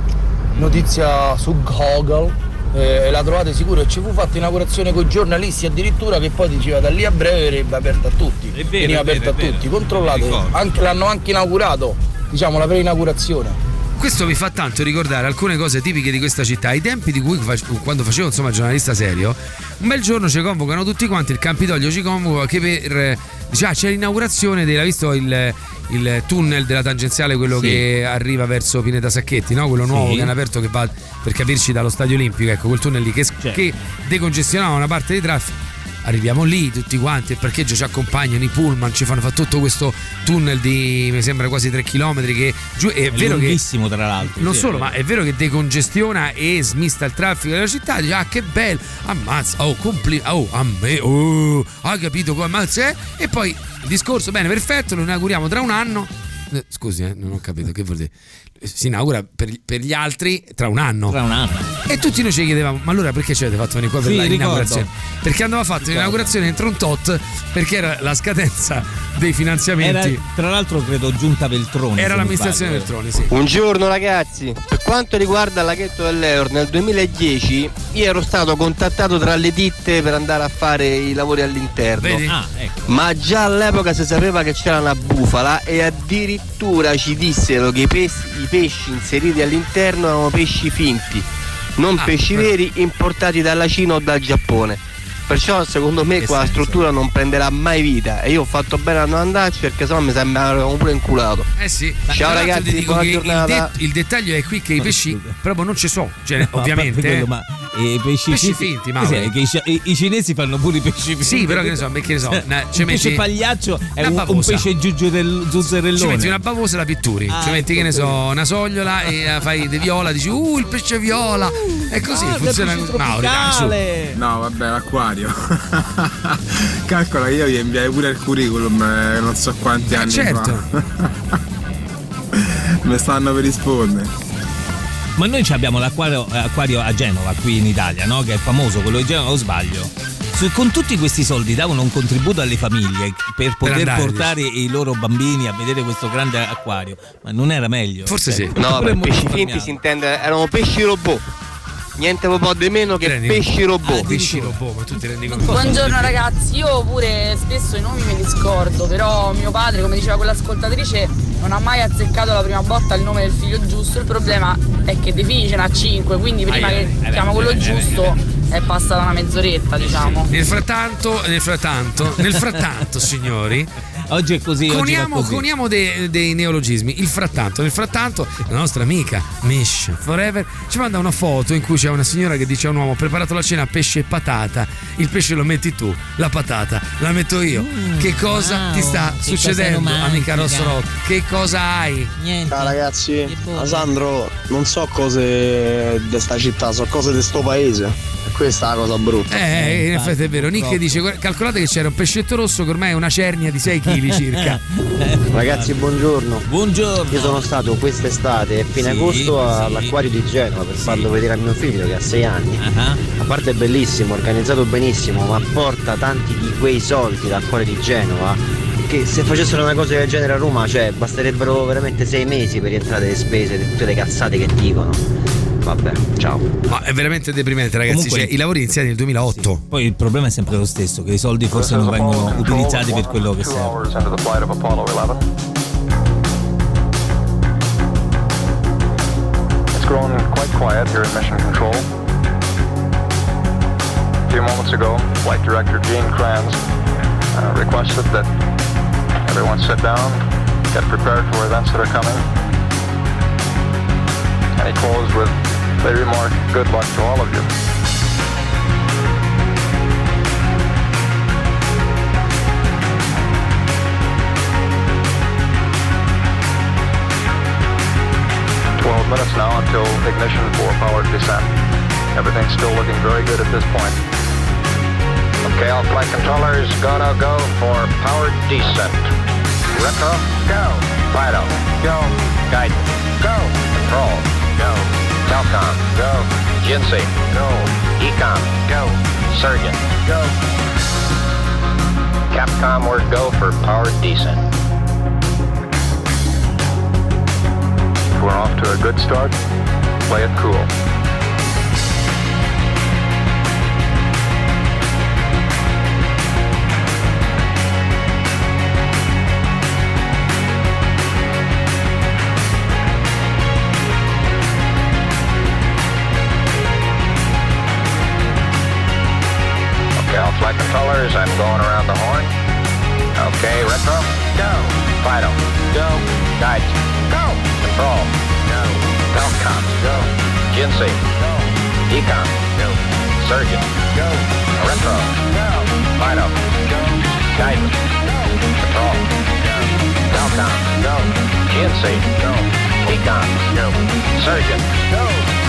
notizia su Google eh, e la trovate sicuro, e ci fu fatta inaugurazione con i giornalisti addirittura, che poi diceva da lì a breve verrebbe aperta a tutti, è vero, veniva è vero, aperta è a vero. tutti, controllate, anche, l'hanno anche inaugurato, diciamo la pre-inaugurazione. Questo mi fa tanto ricordare alcune cose tipiche di questa città, ai tempi di cui quando facevo insomma giornalista serio, un bel giorno ci convocano tutti quanti, il Campidoglio ci convoca che per diciamo, c'è l'inaugurazione della, visto il, il tunnel della tangenziale, quello sì. che arriva verso Pineta Sacchetti, no? Quello nuovo sì. che hanno aperto, che va, per capirci, dallo Stadio Olimpico, ecco, quel tunnel lì che, certo. che decongestionava una parte di traffico. Arriviamo lì tutti quanti, il parcheggio ci accompagnano, i pullman ci fanno fa tutto questo tunnel di mi sembra quasi tre chilometri che giù è, è vero lunghissimo, che tra l'altro non sì, solo, è ma è vero che decongestiona e smista il traffico della città. Dice, ah che bello, ammazza, oh compli, oh a me, oh hai capito come ammazza, eh? E poi il discorso, bene, perfetto, lo inauguriamo tra un anno. Scusi, eh, non ho capito che vuol dire. Si inaugura per, per gli altri tra un anno. Tra un anno. E tutti noi ci chiedevamo, ma allora perché ci avete fatto venire qua per sì, l'inaugurazione? ricordo. Perché andava fatto ricordo. l'inaugurazione entro un tot, perché era la scadenza dei finanziamenti. Era, tra l'altro credo Giunta Veltroni. Era l'amministrazione Veltroni, sì. Buongiorno ragazzi, per quanto riguarda il laghetto dell'Eor, nel duemiladieci io ero stato contattato tra le ditte per andare a fare i lavori all'interno. Vedi? Ah, ecco. Ma già all'epoca si sapeva che c'era una bufala e addirittura ci dissero che i pesci, i pesci inseriti all'interno erano pesci finti, non ah, pesci però... veri importati dalla Cina o dal Giappone. Perciò secondo me che qua la struttura non prenderà mai vita e io ho fatto bene a non andarci, perché sennò mi sembrava pure inculato. Eh sì. Ciao ragazzi, ti dico buona che giornata. Il, de- il dettaglio è qui che i pesci proprio non ci sono, cioè, no, ovviamente quello, eh. ma i pesci, pesci finti, finti, ma che i, i, i cinesi fanno pure i pesci finti. sì, però che ne so, perché ne so, una, un pesce pagliaccio è un, un pesce zuzzerellone. Ci metti una bavosa e la pitturi, ah, ci metti ecco, che ne so, una sogliola e la fai di viola, dici uh il pesce viola, è così, ah, funziona così. Mauri, dai, su. No, vabbè, l'acquario. Calcola che io gli inviai pure il curriculum eh, non so quanti eh, anni certo. fa. Mi stanno per rispondere. Ma noi abbiamo l'acquario acquario a Genova, qui in Italia, no? Che è famoso, quello di Genova, o sbaglio? Su, con tutti questi soldi davano un contributo alle famiglie per poter per portare i loro bambini a vedere questo grande acquario, ma non era meglio? Forse sì. No, per pesci finti si intende, erano pesci robot. Niente un po' di meno che Prendi. pesci robot. Ah, pesci robot, ma tu ti rendi conto? Buongiorno ragazzi, io pure spesso i nomi me li scordo, però mio padre, come diceva quell'ascoltatrice, non ha mai azzeccato la prima volta il nome del figlio giusto. Il problema è che dei figli ce n'ha cinque, quindi prima ah, che eh, chiama quello eh, giusto eh, è passata una mezz'oretta, diciamo. Nel frattanto, nel frattanto, nel frattanto, signori, oggi è così, coniamo, oggi così. coniamo dei, dei neologismi. Il frattanto, nel frattanto la nostra amica Mish Forever ci manda una foto in cui c'è una signora che dice a un uomo: preparato la cena pesce e patata. Il pesce lo metti tu, la patata la metto io. Mm, che cosa wow, ti sta succedendo, amica Rosso Rock? Che cosa hai? Niente. Ciao ragazzi, Sandro, non so cose di sta città, so cose di sto paese. Questa è la cosa brutta. Eh, in effetti è vero. Nick dice: calcolate che c'era un pescetto rosso che ormai è una cernia di sei chili circa. Ragazzi, buongiorno. Buongiorno. Io sono stato quest'estate, fine sì, agosto, all'acquario sì. di Genova per sì. farlo vedere a mio figlio che ha sei anni. Uh-huh. A parte è bellissimo, organizzato benissimo, ma porta tanti di quei soldi l'acquario di Genova che se facessero una cosa del genere a Roma, cioè basterebbero veramente sei mesi per rientrare le spese di tutte le cazzate che dicono. Vabbè, ciao. Ma è veramente deprimente, ragazzi. Comunque, cioè, i lavori iniziati nel duemilaotto. Sì. Poi il problema è sempre lo stesso, che i soldi forse non vengono utilizzati per quello che serve. It's grown quite quiet here in Mission Control. A few moments ago, Flight Director Gene Kranz uh, requested that everyone sit down, get prepared for events that are coming. And he closed with the remark, good luck to all of you. twelve minutes now until ignition for powered descent. Everything's still looking very good at this point. Okay, all flight controllers, go, no, go for powered descent. Retro, go. Fido, go. Guidance, go. Control, go. Telcom, go. G N C, go. Ecom, go. Surgeon, go. Capcom, we're go for powered descent. We're off to a good start. Play it cool. Okay, all flight controllers, I'm going around the horn. Okay, retro, go. Fido, go. Guidance, go. Control, go. Telcom, go. G N C, go. Ecom, go. Surgeon, go. Retro, go. Fido, go. Guidance, go. Control, go. Telcom, go. G N C, go. Ecom, go. Surgeon, go.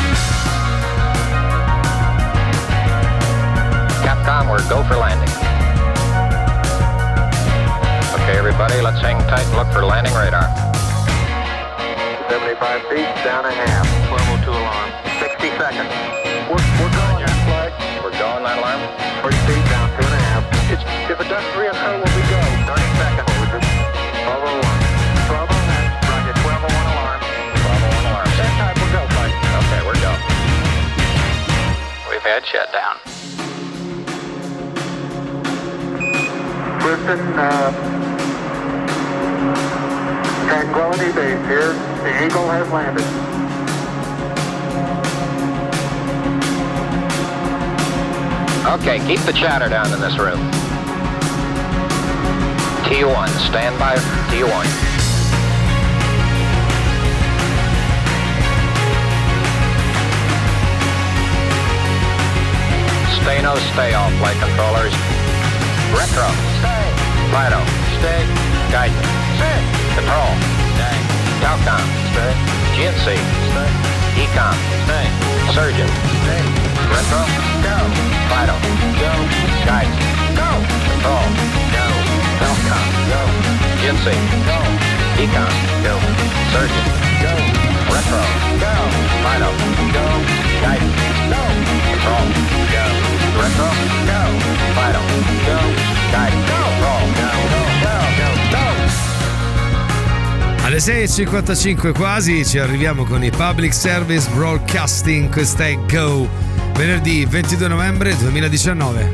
Capcom, we're go for landing. Okay, everybody, let's hang tight and look for landing radar. seventy-five feet, down a half. twelve oh two alarm. sixty seconds. We're, we're going that flag. We're going that alarm. forty feet, down two and a half. It's, if it does three occur, will we go? thirty seconds. twelve oh one. twelve oh one. Roger, twelve oh one alarm. twelve oh one alarm. That time, we'll go, flag. Okay, we're go. We've had shutdown. Listen, uh, Tranquility Base here. The Eagle has landed. Okay, keep the chatter down in this room. T one, stand by T one. Stay no stay off, flight controllers. Retro, stay. Fido, stay. Guidance, stay. Control, stay. Telcom, stay. G N C, stay. Ecom, stay. Surgeon, stay. Retro, go. Fido, go. Guidance, go. Control, go. Telcom, go. G N C, go. Ecom, go. Surgeon, go. Retro, go. Fido, go. Guidance, go. Control, go. Retro, go. Fido, go. Guidance, go. Control, go. Go, go, go, go. Alle sei e cinquantacinque quasi ci arriviamo con i Public Service Broadcasting. Questa è Go, venerdì ventidue novembre duemiladiciannove.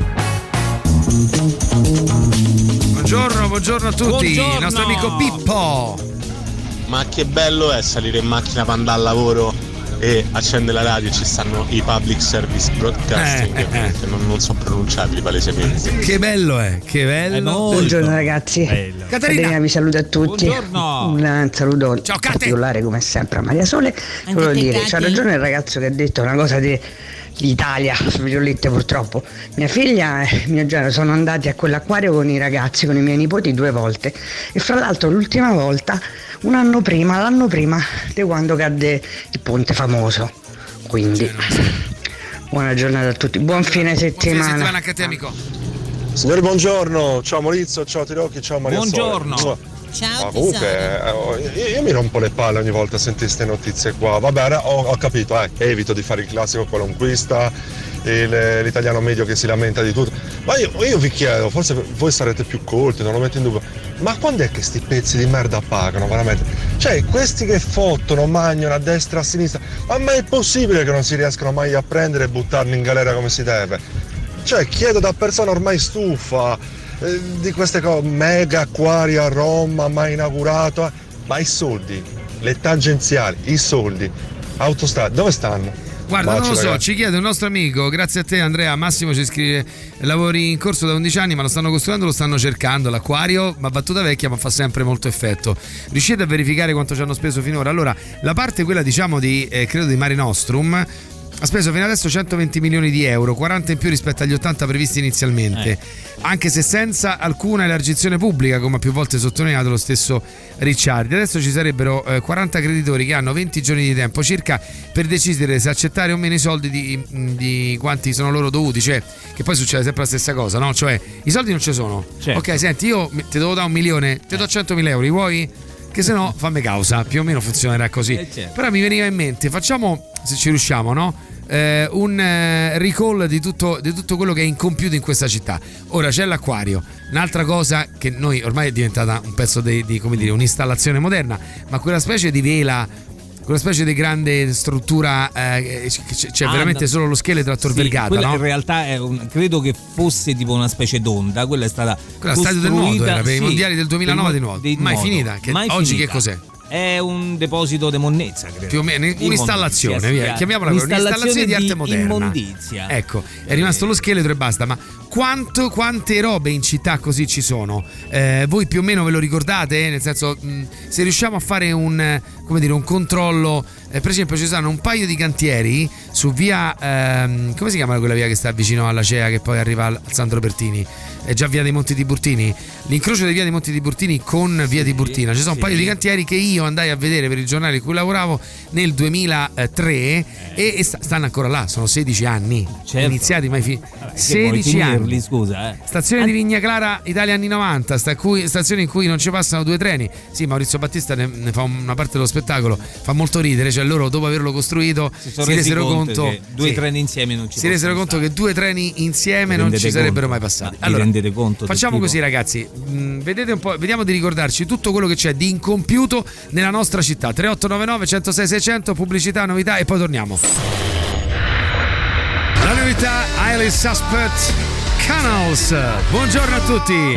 Buongiorno, buongiorno a tutti. Buongiorno. Il nostro amico Pippo. Ma che bello è salire in macchina per andare al lavoro e accendere la radio, ci stanno i Public Service Broadcasting, eh, eh. che non, non sono pronunciabili palesemente. Che bello è, che bello. Buongiorno ragazzi. Bello. Caterina. Caterina vi saluta a tutti. Buongiorno. Un saluto particolare come sempre a Maria Sole. Volevo dire, c'ha ragione il ragazzo che ha detto una cosa di l'Italia, virgolette, purtroppo. Mia figlia e mio genero sono andati a quell'acquario con i ragazzi, con i miei nipoti due volte. E fra l'altro l'ultima volta un anno prima, l'anno prima di quando cadde il ponte famoso. Quindi buona giornata a tutti, buon fine settimana. Buon fine settimana anche a te, amico. Signori, buongiorno, ciao Maurizio, ciao Tirocchi, ciao Maria Buongiorno. Sole. Ciao. Ma comunque eh, io, io mi rompo le palle ogni volta a sentire queste notizie qua. Vabbè, ho, ho capito, eh, evito di fare il classico qualunquista, il, l'italiano medio che si lamenta di tutto. Ma io, io vi chiedo, forse voi sarete più colti, non lo metto in dubbio, ma quando è che sti pezzi di merda pagano veramente? Cioè, questi che fottono, mangiano a destra e a sinistra, ma mai è possibile che non si riescano mai a prendere e buttarli in galera come si deve? Cioè, chiedo da persona ormai stufa eh, di queste cose, mega acquari a Roma, mai inaugurato, eh. Ma i soldi, le tangenziali, i soldi, autostrade, dove stanno? Guarda, Bacio, non lo so, ragazzi. ci chiede un nostro amico, grazie a te Andrea, Massimo ci scrive: lavori in corso da undici anni ma lo stanno costruendo, lo stanno cercando, l'acquario, ma battuta vecchia ma fa sempre molto effetto. Riuscite a verificare quanto ci hanno speso finora? Allora, la parte quella diciamo di, eh, credo di Mare Nostrum, ha speso fino adesso centoventi milioni di euro, quaranta in più rispetto agli ottanta previsti inizialmente, eh. anche se senza alcuna elargizione pubblica, come ha più volte sottolineato lo stesso Ricciardi. Adesso ci sarebbero eh, quaranta creditori che hanno venti giorni di tempo circa per decidere se accettare o meno i soldi di, di quanti sono loro dovuti, cioè che poi succede sempre la stessa cosa, no? Cioè i soldi non ci sono, certo. Ok, senti, io ti devo dare un milione, ti do centomila euro, li vuoi? Che se no fammi causa, più o meno funzionerà così. Eh certo. Però mi veniva in mente, facciamo, se ci riusciamo, no? Eh, un eh, recall di tutto, di tutto quello che è incompiuto in questa città. Ora c'è l'acquario, un'altra cosa che noi ormai è diventata un pezzo di, di come dire, un'installazione moderna, ma quella specie di vela, quella specie di grande struttura, eh, c'è ah, veramente no. solo lo scheletro a Tor sì, Vergata, quella no? In realtà è un, credo che fosse tipo una specie d'onda, quella è stata quella stadio del nuoto era per sì, i mondiali del duemilanove di nuoto, mai nuoto. finita, che mai oggi finita. Che cos'è? È un deposito di monnezza, credo. Più o meno un'installazione, via. Chiamiamola un'installazione di arte moderna. Immondizia. Ecco, è rimasto lo scheletro e basta. Ma quanto, quante robe in città così ci sono? Eh, voi più o meno ve lo ricordate? Nel senso, mh, se riusciamo a fare un, come dire, un controllo, eh, per esempio ci sono un paio di cantieri su via, ehm, come si chiama quella via che sta vicino alla C E A che poi arriva al Sandro Pertini? È già via dei Monti Tiburtini, l'incrocio di via dei Monti Tiburtini con via Tiburtina. Ci sono sì. un paio di cantieri che io andai a vedere per il giornale in cui lavoravo nel duemilatré eh. e, e stanno ancora là, sono sedici anni, certo. iniziati mai fi- Vabbè, sedici anni. Scusa, eh. Stazione An- di Vigna Clara Italia anni novanta, sta cui, stazione in cui non ci passano due treni. Sì, Maurizio Battista ne, ne fa una parte dello spettacolo, fa molto ridere, cioè loro dopo averlo costruito si, si resero conto, conto due sì, treni insieme non ci si resero conto stare. Che due treni insieme non ci sarebbero mai passati. Allora, conto facciamo così ragazzi, mh, vedete un po', vediamo di ricordarci tutto quello che c'è di incompiuto nella nostra città. Tre otto nove nove uno zero sei sei zero zero, pubblicità, novità e poi torniamo. La novità, Highly Suspect Canals. Buongiorno a tutti.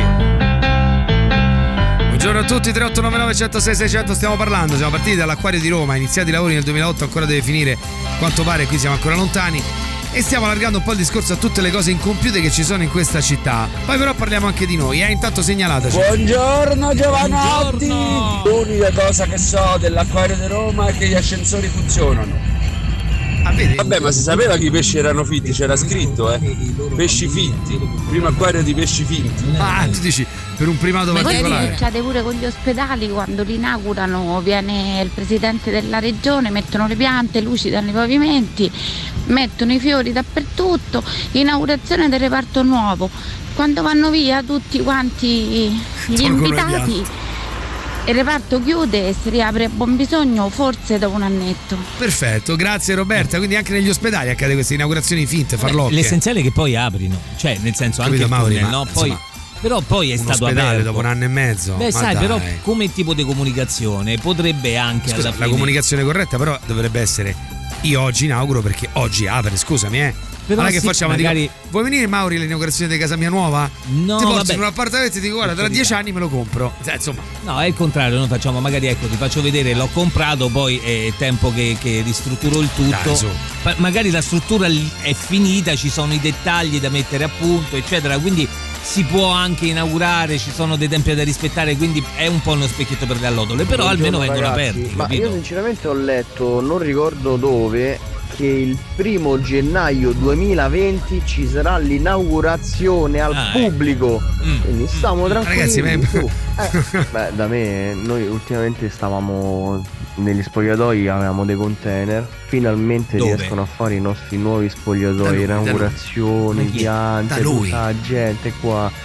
Buongiorno a tutti, tre otto nove nove uno zero sei sei zero zero, stiamo parlando, siamo partiti dall'Acquario di Roma, iniziati i lavori nel duemilaotto, ancora deve finire, quanto pare qui siamo ancora lontani. E stiamo allargando un po' il discorso a tutte le cose incompiute che ci sono in questa città. Poi però parliamo anche di noi, eh? Intanto segnalateci. Buongiorno Giovanotti! L'unica cosa che so dell'Acquario di Roma è che gli ascensori funzionano. Ah, vedi? Vabbè, ma si sapeva che i pesci erano finti, c'era scritto, eh? Pesci finti, primo acquario di pesci finti. Ah, tu dici per un primato ma particolare. Voi succede pure con gli ospedali, quando li inaugurano viene il presidente della regione, mettono le piante, lucidano i pavimenti, mettono i fiori dappertutto, inaugurazione del reparto nuovo. Quando vanno via tutti quanti gli Tolgono invitati, il reparto chiude e si riapre a buon bisogno forse dopo un annetto. Perfetto, grazie Roberta. Quindi anche negli ospedali accade queste inaugurazioni finte, farlocche. L'essenziale è che poi aprino, cioè nel senso anche il tunnel, no? Poi insomma, però poi è stato aperto dopo un anno e mezzo. Beh, sai, dai. Però come tipo di comunicazione potrebbe anche Scusa, alla fine... la comunicazione corretta però dovrebbe essere: io oggi inauguro perché oggi apre, scusami, eh. Però allora sì, che facciamo? Magari... Dico, vuoi venire Mauri all'inaugurazione di casa mia nuova? No, ti porti vabbè. in un appartamento e ti dico guarda, tra dieci anni me lo compro. Cioè, insomma. No, è il contrario, noi facciamo magari, ecco, ti faccio vedere, l'ho comprato, poi è tempo che, che ristrutturo il tutto. Dai, magari la struttura è finita, ci sono i dettagli da mettere a punto, eccetera, quindi si può anche inaugurare, ci sono dei tempi da rispettare, quindi è un po' uno specchietto per le allodole, però Buongiorno, almeno vengono ragazzi, aperti. Ma capito? io sinceramente ho letto, non ricordo dove, che il primo gennaio duemilaventi ci sarà l'inaugurazione al ah, pubblico, mm. quindi stiamo tranquilli. Ragazzi, me... eh, beh, da me, noi ultimamente stavamo negli spogliatoi, avevamo dei container, finalmente Dove? riescono a fare i nostri nuovi spogliatoi, lui, inaugurazioni, piante, tutta la gente qua.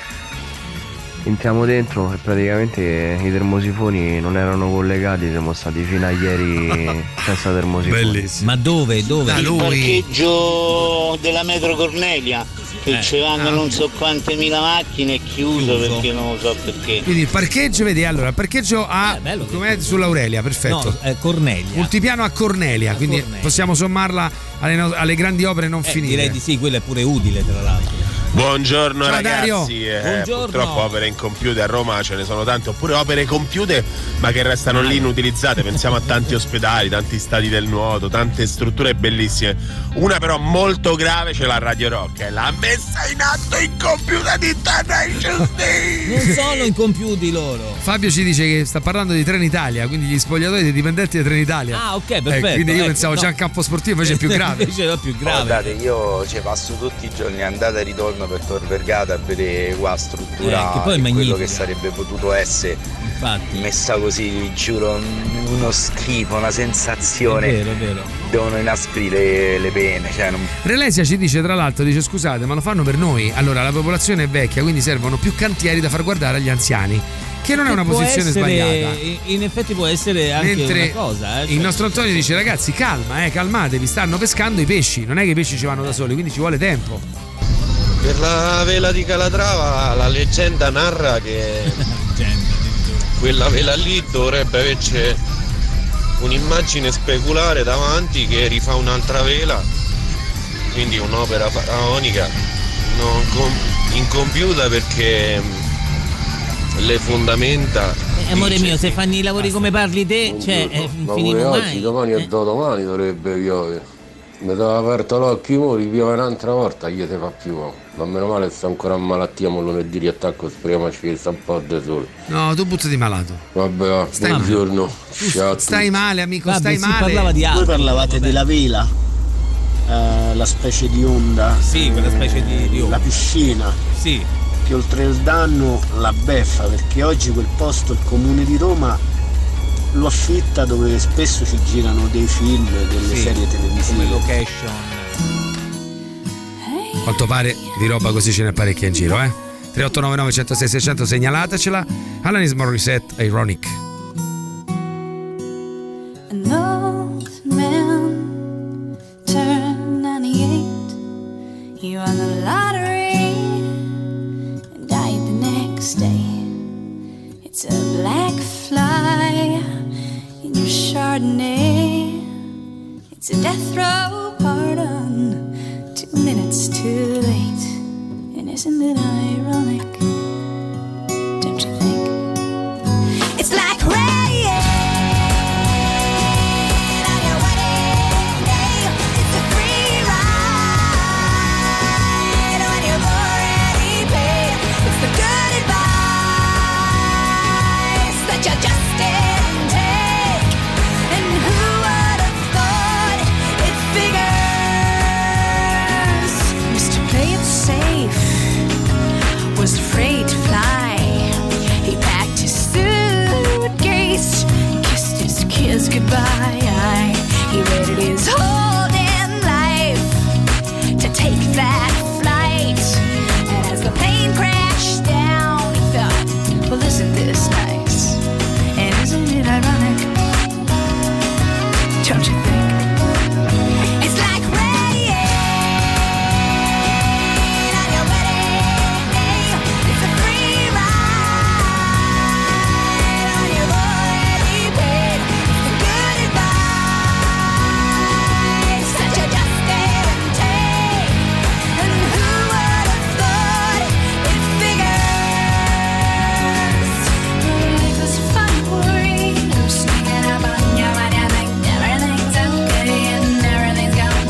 Entriamo dentro e praticamente i termosifoni non erano collegati, siamo stati fino a ieri senza termosifoni. Bellissimo. Ma dove? Dove? Il parcheggio della metro Cornelia, che Eh. ci vanno Ah, non ok. so quante mila macchine, è chiuso, Chiuso. perché non lo so perché. Quindi il parcheggio, vedi, allora il parcheggio a Eh, bello che- com'è sull'Aurelia, perfetto. No, eh, Cornelia. Multipiano a Cornelia, A quindi Cornelia. possiamo sommarla alle, no- alle grandi opere non Eh, finite. direi di sì, quello è pure utile tra l'altro. Buongiorno. Ciao, ragazzi, eh, Buongiorno. purtroppo opere incompiute a Roma ce ne sono tante, oppure opere compiute ma che restano lì inutilizzate. Pensiamo a tanti ospedali, tanti stadi del nuoto, tante strutture bellissime. Una però molto grave ce l'ha Radio Rock, è la messa in atto incompiuta di Tenacious D. Non sono incompiuti loro. Fabio ci dice che sta parlando di Trenitalia, quindi gli spogliatoi dei dipendenti di Trenitalia. Ah, ok, perfetto. Eh, quindi io ecco, pensavo no. già in campo sportivo, invece è più grave. Invece è più grave. Guardate, io ci passo tutti i giorni andata e ritorno per Tor Vergata a vedere qua struttura, Eh, che poi è e quello magnifica. che sarebbe potuto essere. Infatti. Messa così, vi giuro, uno schifo, una sensazione. È vero, è vero. Devono inasprire le pene, cioè non... Relesia ci dice tra l'altro, dice scusate ma lo fanno per noi, allora la popolazione è vecchia quindi servono più cantieri da far guardare agli anziani, che non è una Può posizione essere- sbagliata. In effetti può essere anche Mentre una cosa. Eh, il cioè- nostro Antonio dice ragazzi calma, eh, calmatevi, stanno pescando i pesci, non è che i pesci ci vanno da soli, quindi ci vuole tempo. Per la vela di Calatrava la leggenda narra che quella vela lì dovrebbe averci un'immagine speculare davanti che rifà un'altra vela, quindi un'opera faraonica non com- incompiuta perché le fondamenta. Eh, amore mio, se fanno i lavori come parli te, cioè eh, Ma finimo pure mai. oggi, domani e dopodomani dovrebbe piovere. Mi dava aperto l'occhio, ora piove un'altra volta, gli ti fa più. Ma meno male sto ancora a malattia, ma lunedì riattacco, speriamo ci sta un po' di sole. No, tu buttati malato. Vabbè, va, Stai buongiorno. Ciao a tutti. Stai male amico, Vabbè, stai si male. parlava di altro. Voi parlavate della vela, eh, la specie di onda. Sì, quella specie di, di La piscina. Sì. Che oltre il danno la beffa, perché oggi quel posto il comune di Roma lo affitta dove spesso ci girano dei film, delle Sì, serie televisive. come location. A quanto pare di roba così ce n'è parecchia in giro, eh. tre otto nove nove uno zero sei sei zero zero, segnalatecela. Alanis Morissette, Ironic. An old man turned ninety-eight. He won the lottery and died the next day. It's a black fly in your Chardonnay. It's a death row pardon, two minutes too late. And isn't it ironic? Don't you think? It's like rain on your wedding day. It's a free ride when you've already paid. It's the good advice that you just didn't take. And who would have thought it figures? Mister Play It Safe was afraid to fly. He packed his suitcase, kissed his kids goodbye. He waited his whole damn life to take that flight. And as the plane crashed down, he thought, well, isn't this nice? And isn't it ironic? Don't you think? It's like rain on your wedding day. It's a free ride when you've already paid. The good advice that you just didn't take. And who would have thought it figures? Life is fun, worry, no sneaking up on you when you think everything's okay and everything's going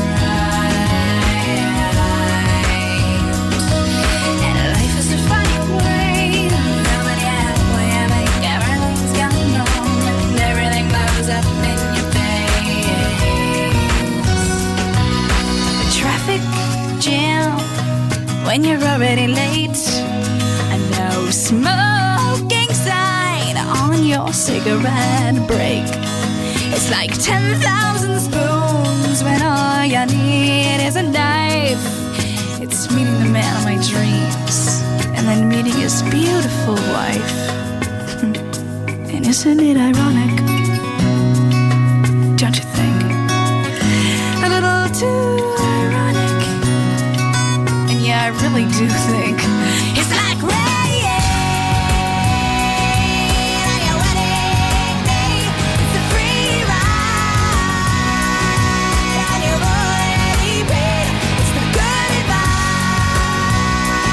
right. And life is a funny way, nobody halfway, I think everything's gone wrong and everything blows up in your face. A traffic jam when you're already late. A no smoking sign on your cigarette break. It's like ten thousand spoons when all you need is a knife. It's meeting the man of my dreams and then meeting his beautiful wife. And isn't it ironic? Don't you think? A little too ironic. And yeah, I really do think it's like rain on your wedding day. It's a free ride and you've already paid. It's the good advice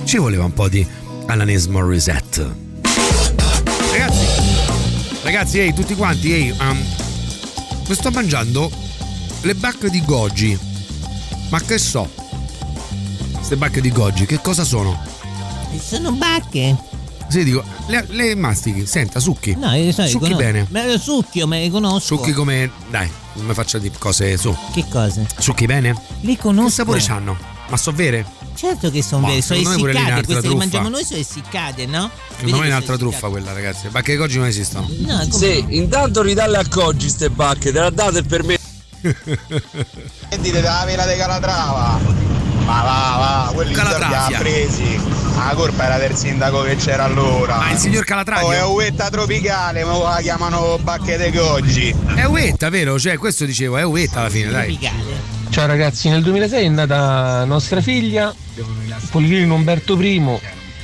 Ci voleva un po' di Alanis Morissette. Ragazzi, ragazzi, ehi, tutti quanti, ehi, um, mi sto mangiando le bacche di goji. Ma che so? Queste bacche di goji, che cosa sono? Sono bacche? Sì, dico, le, le mastichi, senta, succhi. No, io so, succhi conosco. bene. Ma succhio, me le conosco. Succhi come, dai, non mi faccia di cose su. Che cose? Succhi bene? Li conosco. Che sapore c'hanno? Ma so vere? Certo che sono vere, sono secondo me pure lì essiccate, un'altra queste che truffa. mangiamo noi sono essiccate, no? Secondo me è un'altra truffa quella, ragazzi. Bacche di goji non esistono. No, sì, no? Intanto ridalle a Coggi ste bacche, te la date per me. Sentite dalla vela di Calatrava. Ma va, va, quelli li abbiamo presi. La colpa era del sindaco che c'era allora. Ah, il signor Calatrava. Oh, è Uetta tropicale, ma la chiamano bacche de Goggi. È Uetta, vero? Cioè, questo dicevo, è Uetta alla fine, dai. Ciao ragazzi, nel duemilasei è nata nostra figlia, Policlinico Umberto I.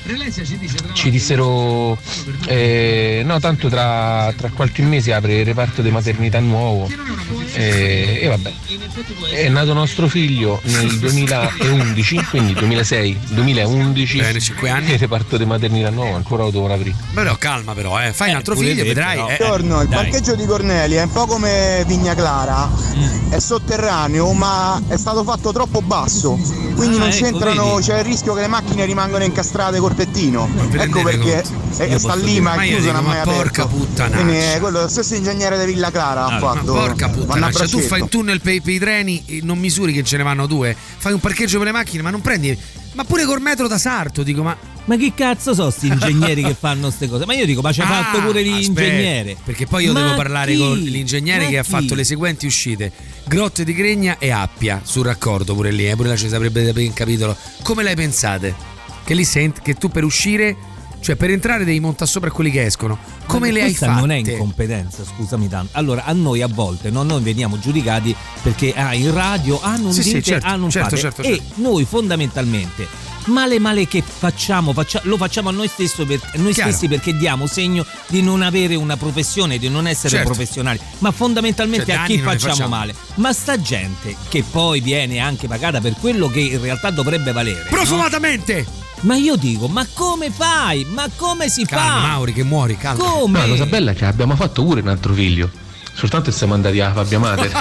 Ci dissero eh, no, tanto tra, tra qualche mese apre il reparto di maternità nuovo eh, e vabbè, è nato nostro figlio nel duemilaundici, quindi duemilasei duemilaundici. Bene, cinque anni. Il reparto di maternità nuovo ancora lo devono aprire. Però calma però, eh. Fai un altro figlio, vedrai. No. Eh, Buongiorno, il dai. parcheggio di Corneli è un po' come Vigna Clara, mm. è sotterraneo ma è stato fatto troppo basso, quindi ah, non ecco, c'entrano, vedi? c'è il rischio che le macchine rimangono incastrate col pettino, ecco perché è, sta lì ma è chiuso, non è mai aperto. Porca puttanaccia. Quindi è quello, lo stesso ingegnere di Villa Clara ha Allora, fatto. ma porca puttanaccia, tu fai un tu tunnel per i treni e non misuri che ce ne vanno due, fai un parcheggio per le macchine ma non prendi, ma pure col metro da Sarto, dico, ma Ma che cazzo so sti ingegneri che fanno ste cose? Ma io dico, ma ci ha Ah, fatto pure l'ingegnere. aspetta, perché poi io Ma devo parlare chi? con l'ingegnere Ma che ha chi? fatto le seguenti uscite: Grotte di Gregna e Appia sul raccordo, pure lì, eh, pure là ci saprebbe da un capitolo. Come l'hai pensate? Che lì senti che tu per uscire, cioè per entrare devi montare sopra quelli che escono. Come Ma le hai questa fatte? non è incompetenza, scusami tanto. Allora, a noi a volte no, noi veniamo giudicati perché ah, in radio ah, non Sì, sì, dite, certo, ah, non certo, fate. certo, E certo. noi fondamentalmente male male che facciamo, faccia- lo facciamo a noi, stesso per, noi Chiaro. stessi perché diamo segno di non avere una professione, di non essere Certo. professionali, ma fondamentalmente Cioè, da a chi anni non ne facciamo, facciamo. male. Ma sta gente che poi viene anche pagata per quello che in realtà dovrebbe valere, no? Profumatamente! Ma io dico, ma come fai? Ma come si Calma, fa? Mauri, che muori, calma. Come? No, la cosa bella è che abbiamo fatto pure un altro figlio. Soltanto siamo andati a Fabia Mater.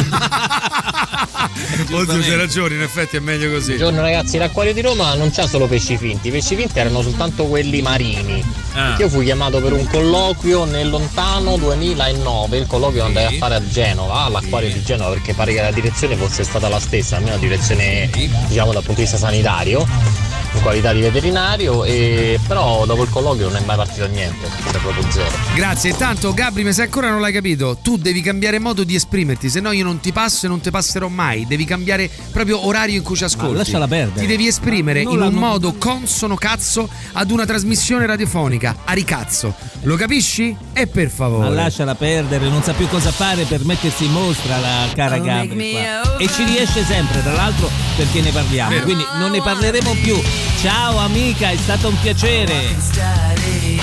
Oddio, c'hai ragione, in effetti è meglio così. Buongiorno ragazzi, l'acquario di Roma non c'ha solo pesci finti, i pesci finti erano soltanto quelli marini. Ah. Io fui chiamato per un colloquio nel lontano duemilanove, il colloquio andai a fare a Genova, all'acquario di Genova, perché pare che la direzione fosse stata la stessa, almeno la direzione diciamo dal punto di vista sanitario, in qualità di veterinario, e però dopo il colloquio non è mai partito niente, c'è proprio zero. Grazie, intanto Gabri, se ancora non l'hai capito, tu devi cambiare modo di esprimerti, se no io non ti passo e non ti passerò mai, devi cambiare proprio orario in cui ci ascolti. Ma lasciala perdere. Ti devi esprimere Non in la- un non- modo consono cazzo ad una trasmissione radiofonica, a ricazzo. Lo capisci? E per favore. Ma lasciala perdere, non sa più cosa fare per mettersi in mostra la cara Gabri qua. E ci riesce sempre, tra l'altro, perché ne parliamo, Vero. quindi non ne parleremo più. Ciao amica, è stato un piacere.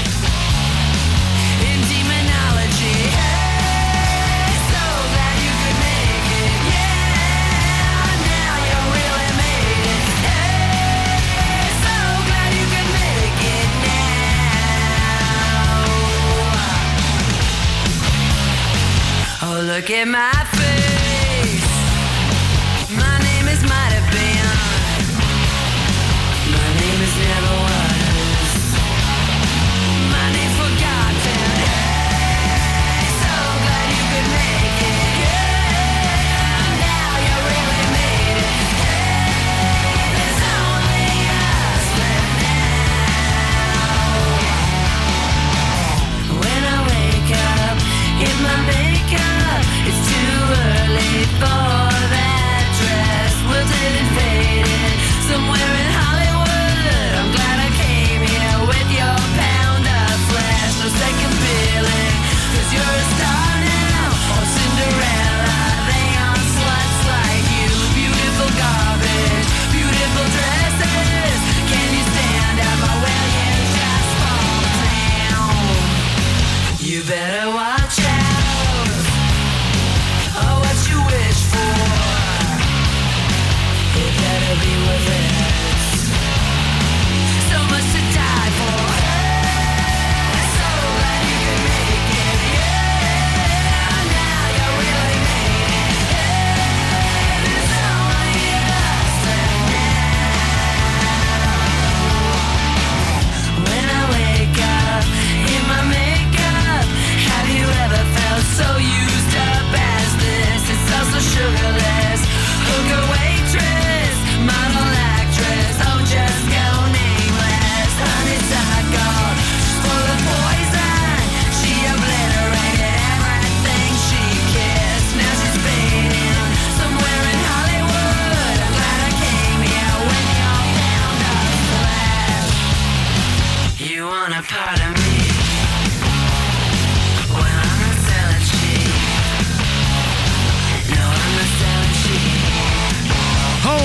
Oh, look at my face. My name is might have been. My name is never was.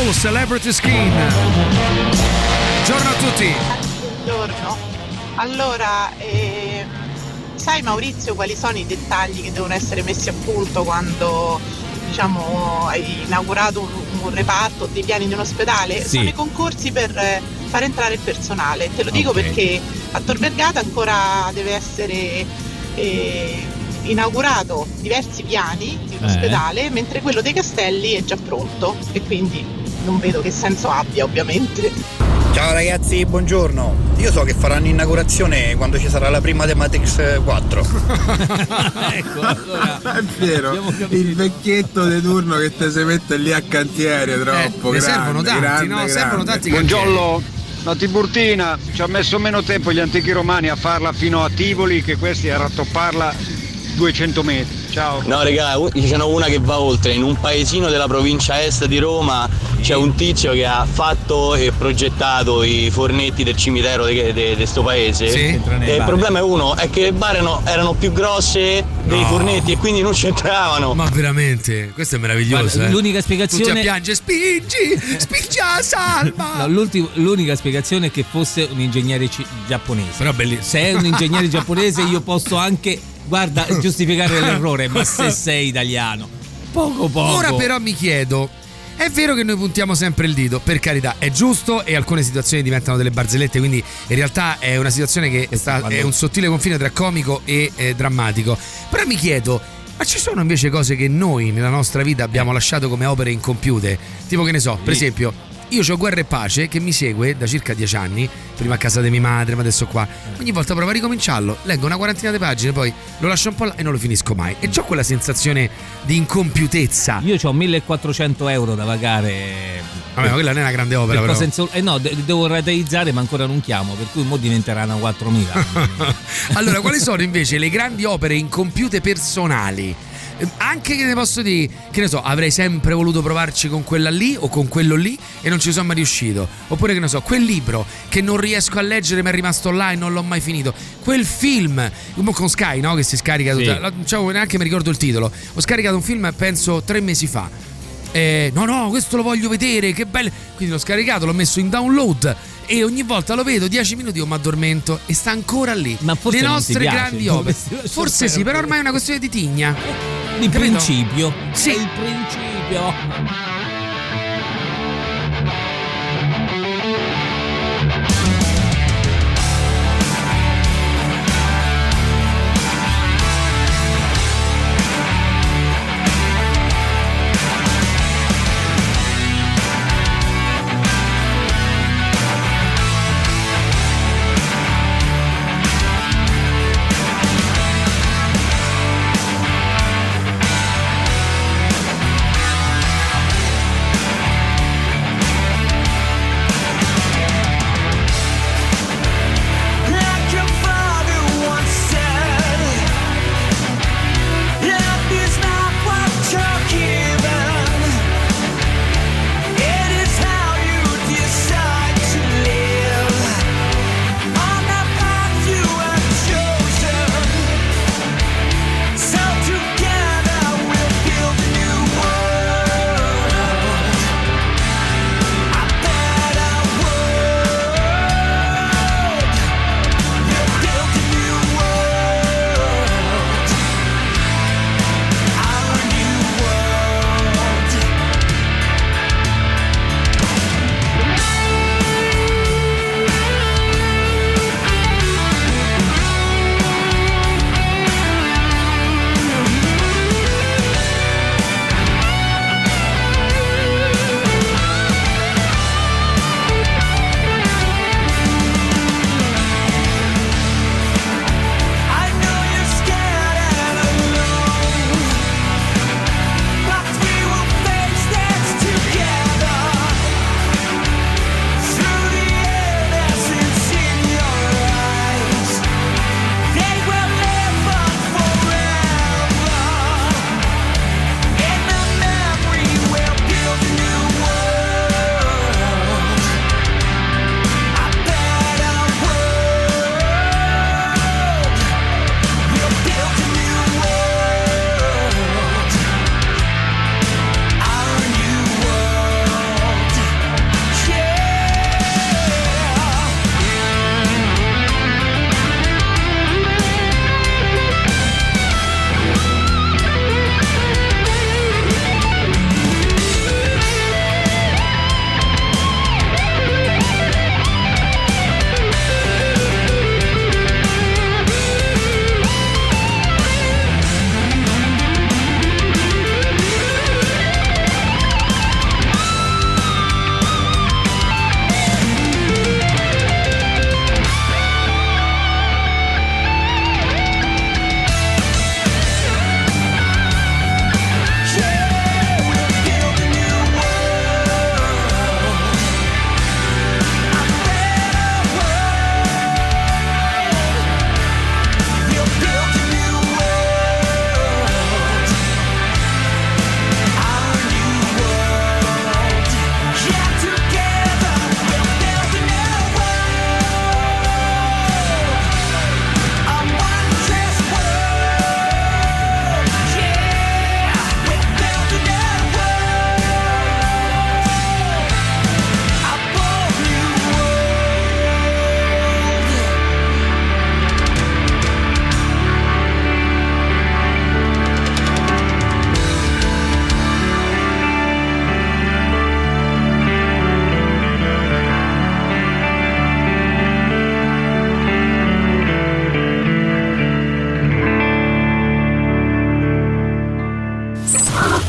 Soul, Celebrity Skin. Buongiorno a tutti. Buongiorno. Allora, eh, sai Maurizio quali sono i dettagli che devono essere messi a punto quando, diciamo, hai inaugurato un, un reparto, dei piani di un ospedale? Sì. Sono i concorsi per eh, far entrare il personale. Te lo dico Ok. perché a Tor Vergata ancora deve essere eh, inaugurato diversi piani di un Eh. ospedale, mentre quello dei Castelli è già pronto e quindi non vedo che senso abbia, ovviamente. Ciao ragazzi, buongiorno. Io so che faranno inaugurazione quando ci sarà la prima The Matrix quattro. Ecco, allora È vero, il vecchietto di turno che te si mette lì a cantiere troppo. ne grande, servono tanti, grande, no? grande. Servono tanti Buongiorno, la Tiburtina ci ha messo meno tempo gli antichi romani a farla fino a Tivoli che questi a rattopparla duecento metri. Ciao. No regà, u- ce n'è una che va oltre. In un paesino della provincia est di Roma c'è un tizio che ha fatto e progettato i fornetti del cimitero di questo paese. Sì. Entra nei E il bar. problema è uno, è che le bare erano, erano più grosse dei No. fornetti e quindi non c'entravano. Ma veramente, questo è meraviglioso. Guarda, eh. l'unica spiegazione- Tutti a piangere, spingi, spingi la salva. No, l'ultimo- l'unica spiegazione è che fosse un ingegnere ci- giapponese. Però bellissimo. Se è un ingegnere giapponese io posso anche, guarda, giustificare l'errore, ma se sei italiano, poco poco. Ora però mi chiedo, è vero che noi puntiamo sempre il dito, per carità, è giusto e alcune situazioni diventano delle barzellette, quindi in realtà è una situazione che sta, è un sottile confine tra comico e eh, drammatico. Però mi chiedo, ma ci sono invece cose che noi nella nostra vita abbiamo lasciato come opere incompiute? Tipo che ne so, per Sì. esempio, io c'ho Guerra e Pace che mi segue da circa dieci anni, prima a casa di mia madre, ma adesso qua. Ogni volta provo a ricominciarlo, leggo una quarantina di pagine, poi lo lascio un po' là e non lo finisco mai. E c'ho quella sensazione di incompiutezza. Io ho millequattrocento euro da pagare. Vabbè, ma quella non è una grande opera, per però. cose inso- eh no, de- devo rateizzare, ma ancora non chiamo, per cui mo diventeranno quattromila. Allora, quali sono invece le grandi opere incompiute personali? Eh, Anche che ne posso dire, che ne so, avrei sempre voluto provarci con quella lì o con quello lì e non ci sono mai riuscito. Oppure che ne so, quel libro che non riesco a leggere ma è rimasto là e non l'ho mai finito. Quel film, mo con Sky, no? Che si scarica Sì. tutta, non c'avevo neanche mi ricordo il titolo. Ho scaricato un film penso tre mesi fa. Eh, no, no, questo lo voglio vedere, che bello. Quindi l'ho scaricato, l'ho messo in download e ogni volta lo vedo, dieci minuti io mi addormento e sta ancora lì. Ma forse le non nostre ti piace, grandi opere. dovresti lasciar Forse sì, perdere. però ormai è una questione di tigna. Di Capito? principio. Sì. È il principio.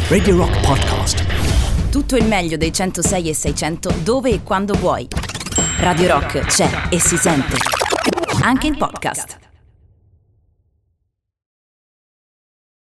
Radio Rock Podcast. Tutto il meglio dei centosei e seicento dove e quando vuoi. Radio Rock c'è e si sente. Anche in podcast.